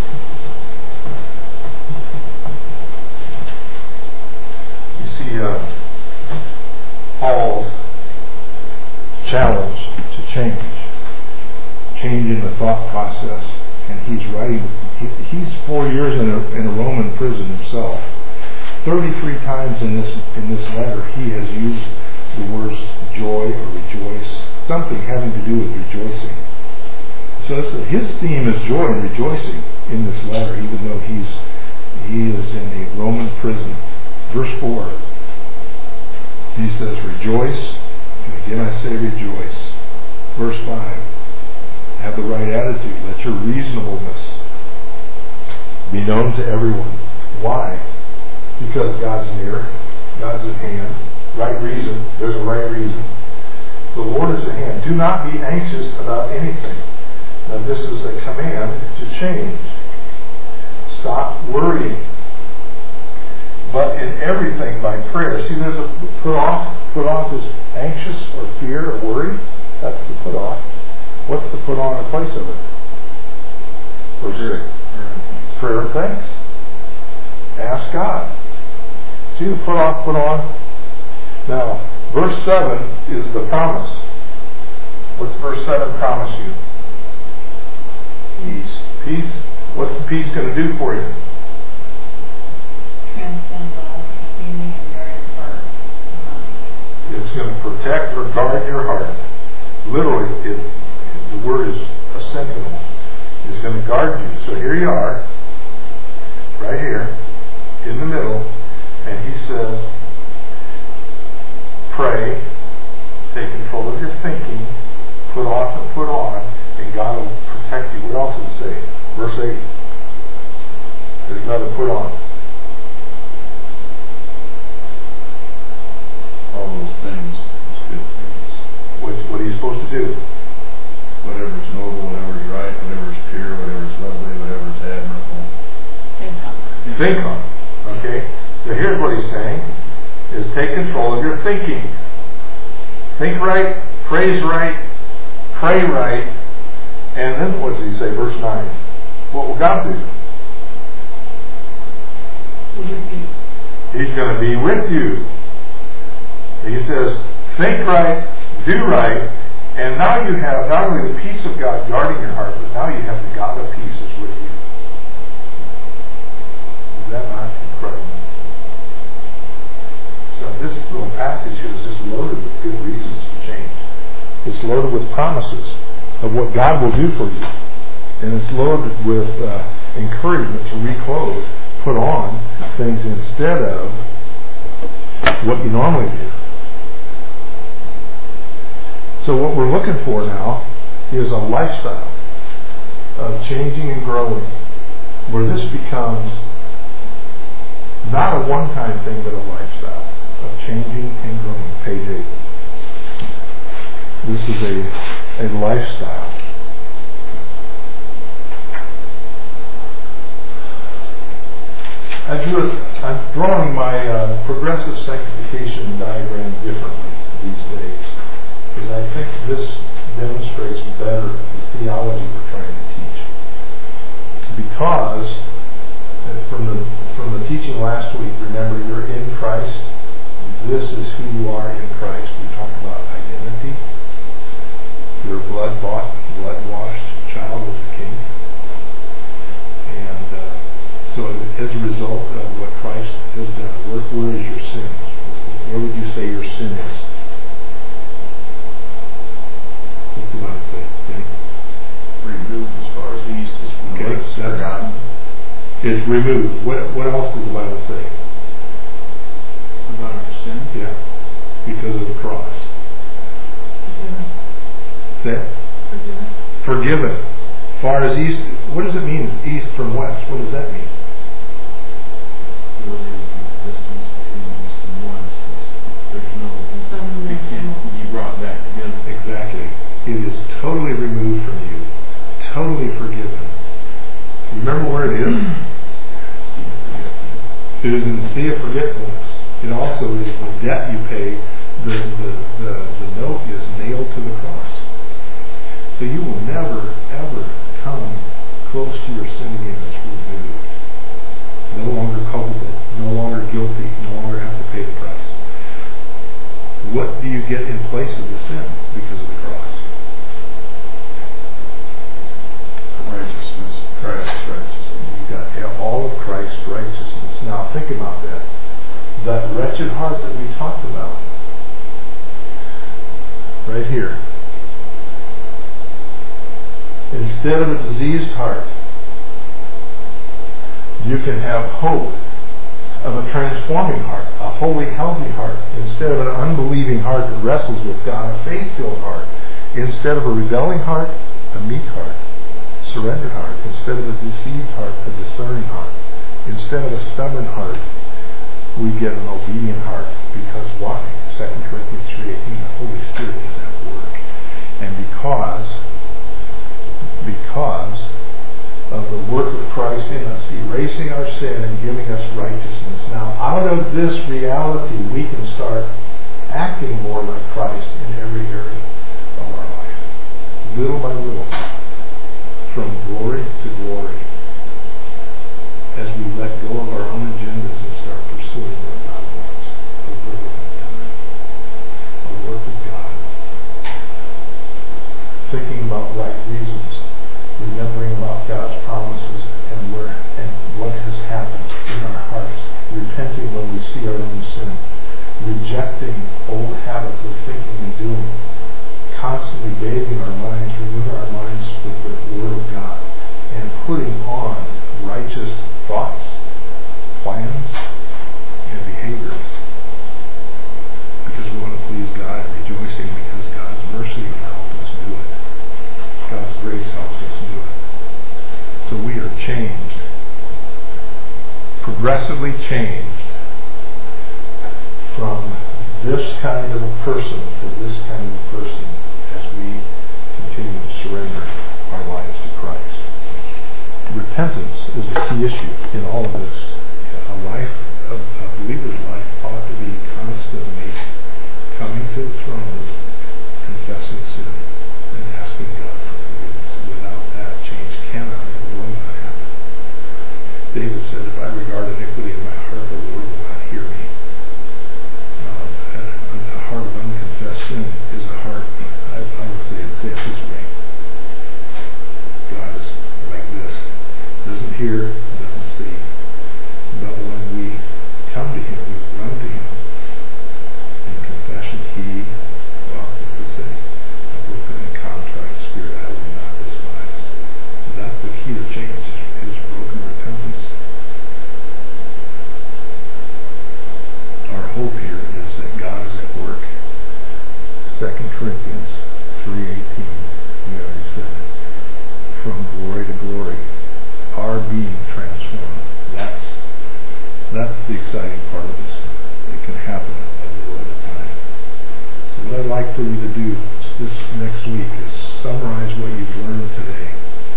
S1: You see Paul's challenge to change in the thought process, and he's writing. He's 4 years in a Roman prison himself. 33 times in this letter he has used the words joy or rejoice, something having to do with rejoicing. So his theme is joy and rejoicing in this letter, even though he is in a Roman prison. Verse 4, he says, rejoice, and again I say rejoice. Verse 5, have the right attitude. Let your reasonableness be known to everyone. Why? Because God's near, God's at hand. Right reason, there's a right reason. The Lord is at hand. Do not be anxious about anything. Now this is a command to change. Stop worrying. But in everything by prayer. See, there's a put off is anxious or fear or worry. That's the put off. What's the put on in place of it? Prayer and thanks. Ask God. See the put off, put on? Now, verse 7 is the promise. What's verse 7 promise you? Peace. Peace. What's the peace going to do for you?
S2: Transcend all feeling and guard your heart.
S1: It's going to protect or guard your heart. Literally, the word is a sentinel. It's going to guard you. So here you are, right here, in the middle, and he says, pray, take control of your thinking, put off and put on, and God will protect you. What else does it say? Verse 8. There's another put on.
S3: All those things.
S1: What are you supposed to do?
S3: Whatever's noble, whatever's right, whatever's pure, whatever's lovely, whatever's admirable.
S2: Think on.
S1: Okay? So here's what he's saying, is take control of your thinking. Think right, praise right, pray right, and then what does he say? Verse 9. What will God do? He's going to be with you. He says, think right, do right, and now you have not only the peace of God guarding your heart, but now you have the God of peace is with you. Is that not incredible? So this little passage here is just loaded with good reasons to change. It's loaded with promises of what God will do for you. And it's loaded with encouragement to reclothe, put on things instead of what you normally do. So what we're looking for now is a lifestyle of changing and growing, where this becomes not a one-time thing, but a lifestyle of changing and growing. Page 8. This is a lifestyle. I'm drawing my progressive sanctification diagram differently these days, because I think this demonstrates better the theology we're trying to teach. Because from the teaching last week, remember, you're in Christ. This is who you are in Christ. We talked about identity. You're a blood-bought, blood-washed child of the King. And so as a result of what Christ has done, where is your sin? Where would you say your sin is? What's the Bible say?
S3: Removed as far as the east is from the west. Forgotten.
S1: It's removed. What else does the Bible say?
S3: About our sin?
S1: Yeah. Because of the cross. Say? Forgiven. Far as east. What does it mean, east from west? What does that mean?
S3: Distance between east and west. There's no. You brought that together.
S1: Exactly. It is totally removed from you. Totally forgiven. Remember where it is? It is in the sea of forgetfulness. It also is the debt you pay. The note is nailed to the cross. So you will never, ever come close to your sin again. It's removed. No longer culpable. No longer guilty. No longer have to pay the price. What do you get in place of the sin because of the cross?
S3: Righteousness. Christ's righteousness.
S1: You got all of Christ's righteousness. Now think about that. That wretched heart that we talked about. Right here. Instead of a diseased heart, you can have hope of a transforming heart, a holy, healthy heart. Instead of an unbelieving heart that wrestles with God, a faith-filled heart. Instead of a rebelling heart, a meek heart, surrendered heart. Instead of a deceived heart, a discerning heart. Instead of a stubborn heart, we get an obedient heart. Because why? 2 Corinthians 3:18, the Holy Spirit is at work. And because of the work of Christ in us, erasing our sin and giving us righteousness. Now, out of this reality, we can start acting more like Christ in every area of our life. Little by little. From glory to glory. As we let go of our own agendas and start pursuing what God wants. A will of God. A work of God. Thinking about right reasons. Remembering about God's promises and what has happened in our hearts. Repenting when we see our own sin. Rejecting old habits of thinking and doing. Constantly bathing our minds, renewing our minds with the Word of God. And putting on righteous thoughts, plans, and behaviors. Because we want to please God and rejoicing because God's mercy helps us do it. God's grace helps us do it. So we are changed. Progressively changed from this kind of a person to this kind of a person as we continue to surrender our lives to Christ. Repentance is a key issue in all of this. A believer's life ought to be constantly coming to the throne, confessing sin, and asking God for forgiveness. Without that, change cannot and will not happen. David said, if I regard iniquity in my heart, the Lord will not hear me. A heart of unconfessed sin is a heart, I would say it's this way. God is like this. Doesn't hear, doesn't see. But when we come to Him, we run to Him in confession. He, well, what does it say? key to change is broken repentance. Our hope here is that God is at work. 2 Corinthians 3:18, we already said it. From glory to glory, our being transformed. That's the exciting part of this. It can happen a little at a time. So what I'd like for you to do this next week is summarize what you've learned today.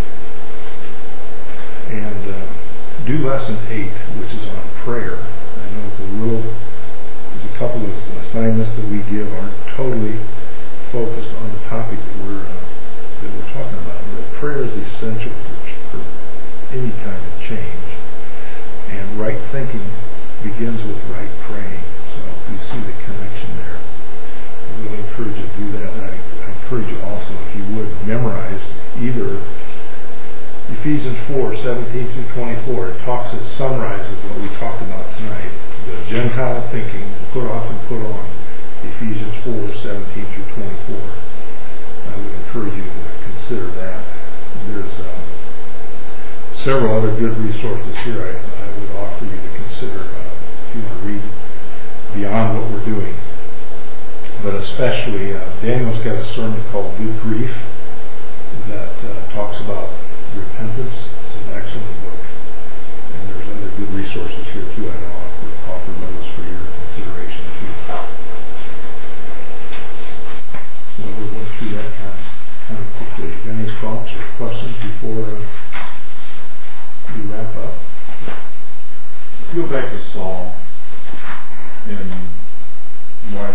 S1: And do lesson 8, which is on prayer. I know there's a couple of assignments that we give aren't totally focused on the topic that we're talking about. But prayer is essential for any kind of change. And right thinking begins with right praying. So you see the connection there. I really encourage you to do that. And I encourage you also, if you would, memorize either Ephesians 4:17 through 24. It summarizes what we talked about tonight. The Gentile thinking, put off and put on. Ephesians 4:17 through 24. I would encourage you to consider that. There's several other good resources here I would offer you to consider if you want to read beyond what we're doing. But especially, Daniel's got a sermon called Good Grief that talks about repentance. It's an excellent book. And there's other good resources here too. I'd offer those for your consideration too. Well, we went through that kind of quickly. Any thoughts or questions before we wrap up?
S3: Go back to Saul and why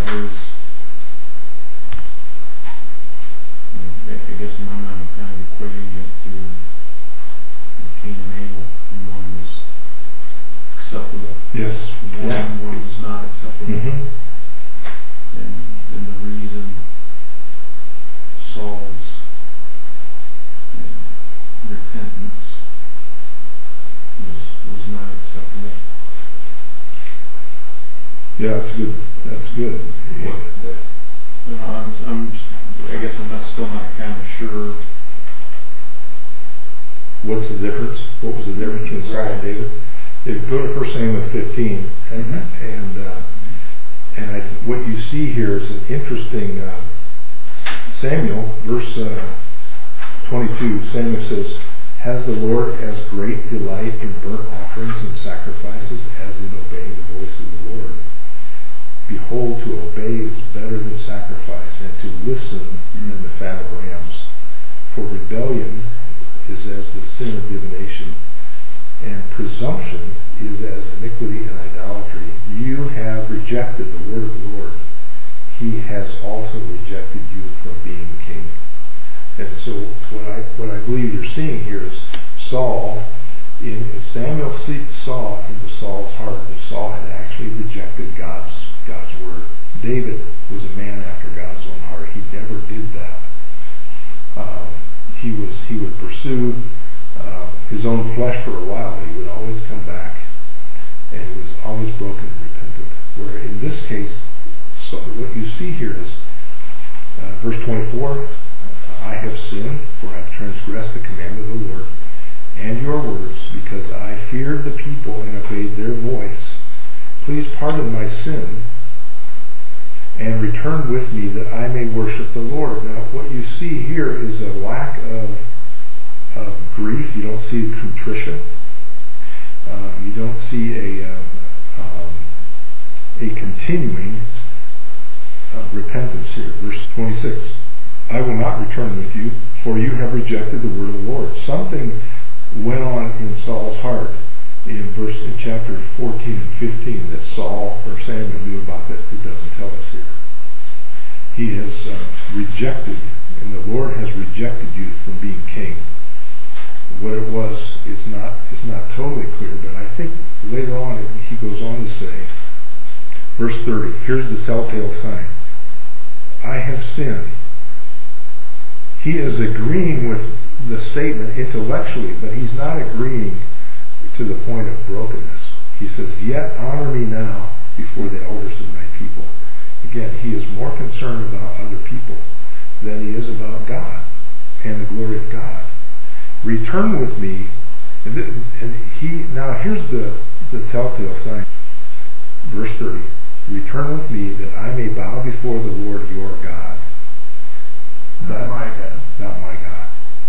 S3: I guess in my mind I'm kind of equating it to Cain and Abel, and one was acceptable.
S1: Yes.
S3: One was not acceptable.
S1: Mm-hmm.
S3: And the reason Saul's repentance was not acceptable.
S1: Yeah, that's good.
S3: I guess I'm still not kind of sure.
S1: What's the difference? What was the difference between Saul and David? If you go to 1 Samuel 15, and what you see here is an interesting Samuel, verse 22. Samuel says, "Has the Lord as great delight in burnt offerings and sacrifices as in obeying the voice of the Lord? Behold, to obey is better than sacrifice, and to listen than the fat of rams. For rebellion is as the sin of divination, and presumption is as iniquity and idolatry. You have rejected the word of the Lord. He has also rejected you from being king." And so what I believe you're seeing here is Saul, Samuel saw into Saul's heart that Saul had actually rejected God's word. David was a man after God's own heart. He never did that. He would pursue his own flesh for a while, but he would always come back, and he was always broken and repentant. Where in this case, so what you see here is verse 24, "I have sinned, for I have transgressed the commandment of the Lord and your words, because I feared the people and obeyed their voice. Please pardon my sin and return with me that I may worship the Lord." Now what you see here is a lack of grief. You don't see contrition. You don't see a continuing repentance here. Verse 26, "I will not return with you, for you have rejected the word of the Lord." Something went on in Saul's heart in chapter 14 and 15 that Samuel knew about that it doesn't tell us here. He has rejected, and the Lord has rejected you from being king. What it was is not totally clear, but I think later on he goes on to say, verse 30, here's the telltale sign. "I have sinned." He is agreeing with the statement intellectually, but he's not agreeing to the point of brokenness. He says, "Yet honor me now before the elders of my people." Again, he is more concerned about other people than he is about God and the glory of God. return with me. Now here's the telltale sign. Verse 30. Return with me that I may bow before the Lord your God.
S3: Not my God.
S1: Not my God.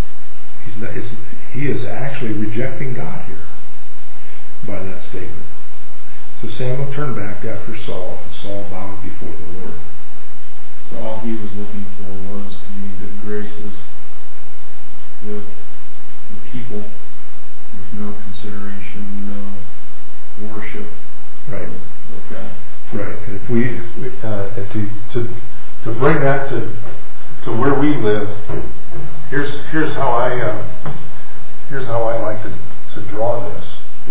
S1: He is actually rejecting God here by that statement. So Samuel turned back after Saul, and Saul bowed before the Lord.
S3: So all he was looking for was to be in good graces with the people, with no consideration, no worship.
S1: Right.
S3: Okay.
S1: Right. And if we to bring that to where we live, here's how I like to draw this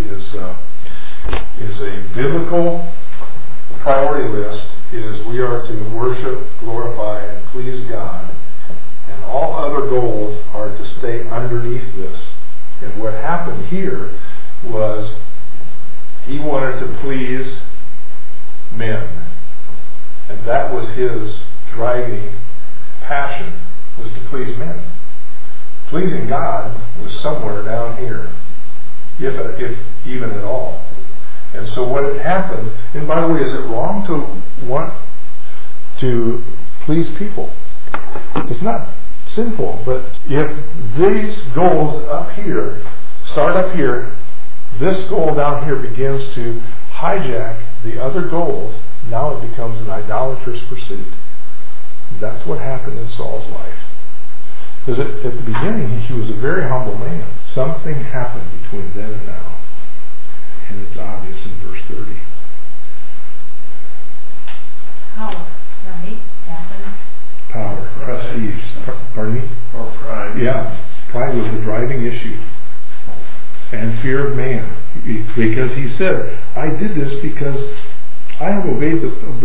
S1: is a biblical priority list. Is we are to worship, glorify, and please God, and all other goals are to stay underneath this. And what happened here was he wanted to please men, and that was his driving passion, was to please men. Pleasing God was somewhere down here, if even at all. And so what had happened, and by the way, is it wrong to want to please people? It's not sinful, but if these goals up here start up here, this goal down here begins to hijack the other goals, now it becomes an idolatrous pursuit. That's what happened in Saul's life. Because at the beginning, he was a very humble man. Something happened between then and now. And it's obvious in verse 30.
S2: Power, right? Happened.
S1: Power, prestige. Pardon me?
S3: Or pride.
S1: Yeah, pride was the driving issue. And fear of man. Because he said, I did this because I have obeyed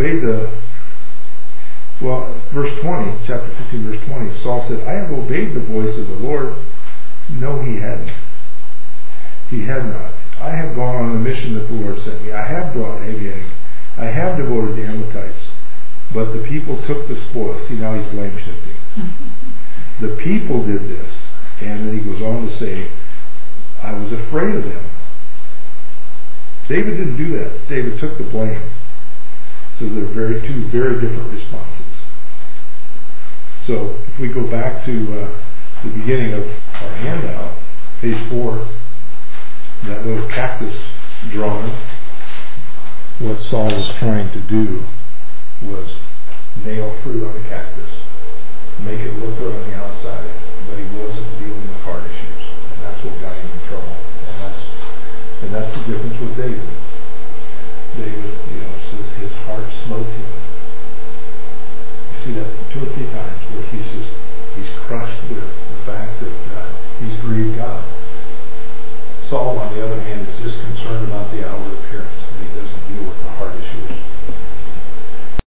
S1: verse 20, chapter 15, verse 20, Saul said, I have obeyed the voice of the Lord. No, he hadn't. He had not. I have gone on the mission that the Lord sent me. I have brought Agag. I have devoted the Amalekites. But the people took the spoil. See, now he's blame shifting. The people did this. And then he goes on to say, I was afraid of them. David didn't do that. David took the blame. So they're two very different responses. So if we go back to the beginning of our handout, page 4, that little cactus drawing, what Saul was trying to do was nail fruit on a cactus, make it look good on the outside, but he wasn't dealing with heart issues, and that's what got him in trouble. And that's the difference with David. David, says his heart smote him. You see that 2 or 3 times where he's crushed with the fact that he's grieved God. Saul, on the other hand, is just concerned about the outward appearance, and he doesn't deal with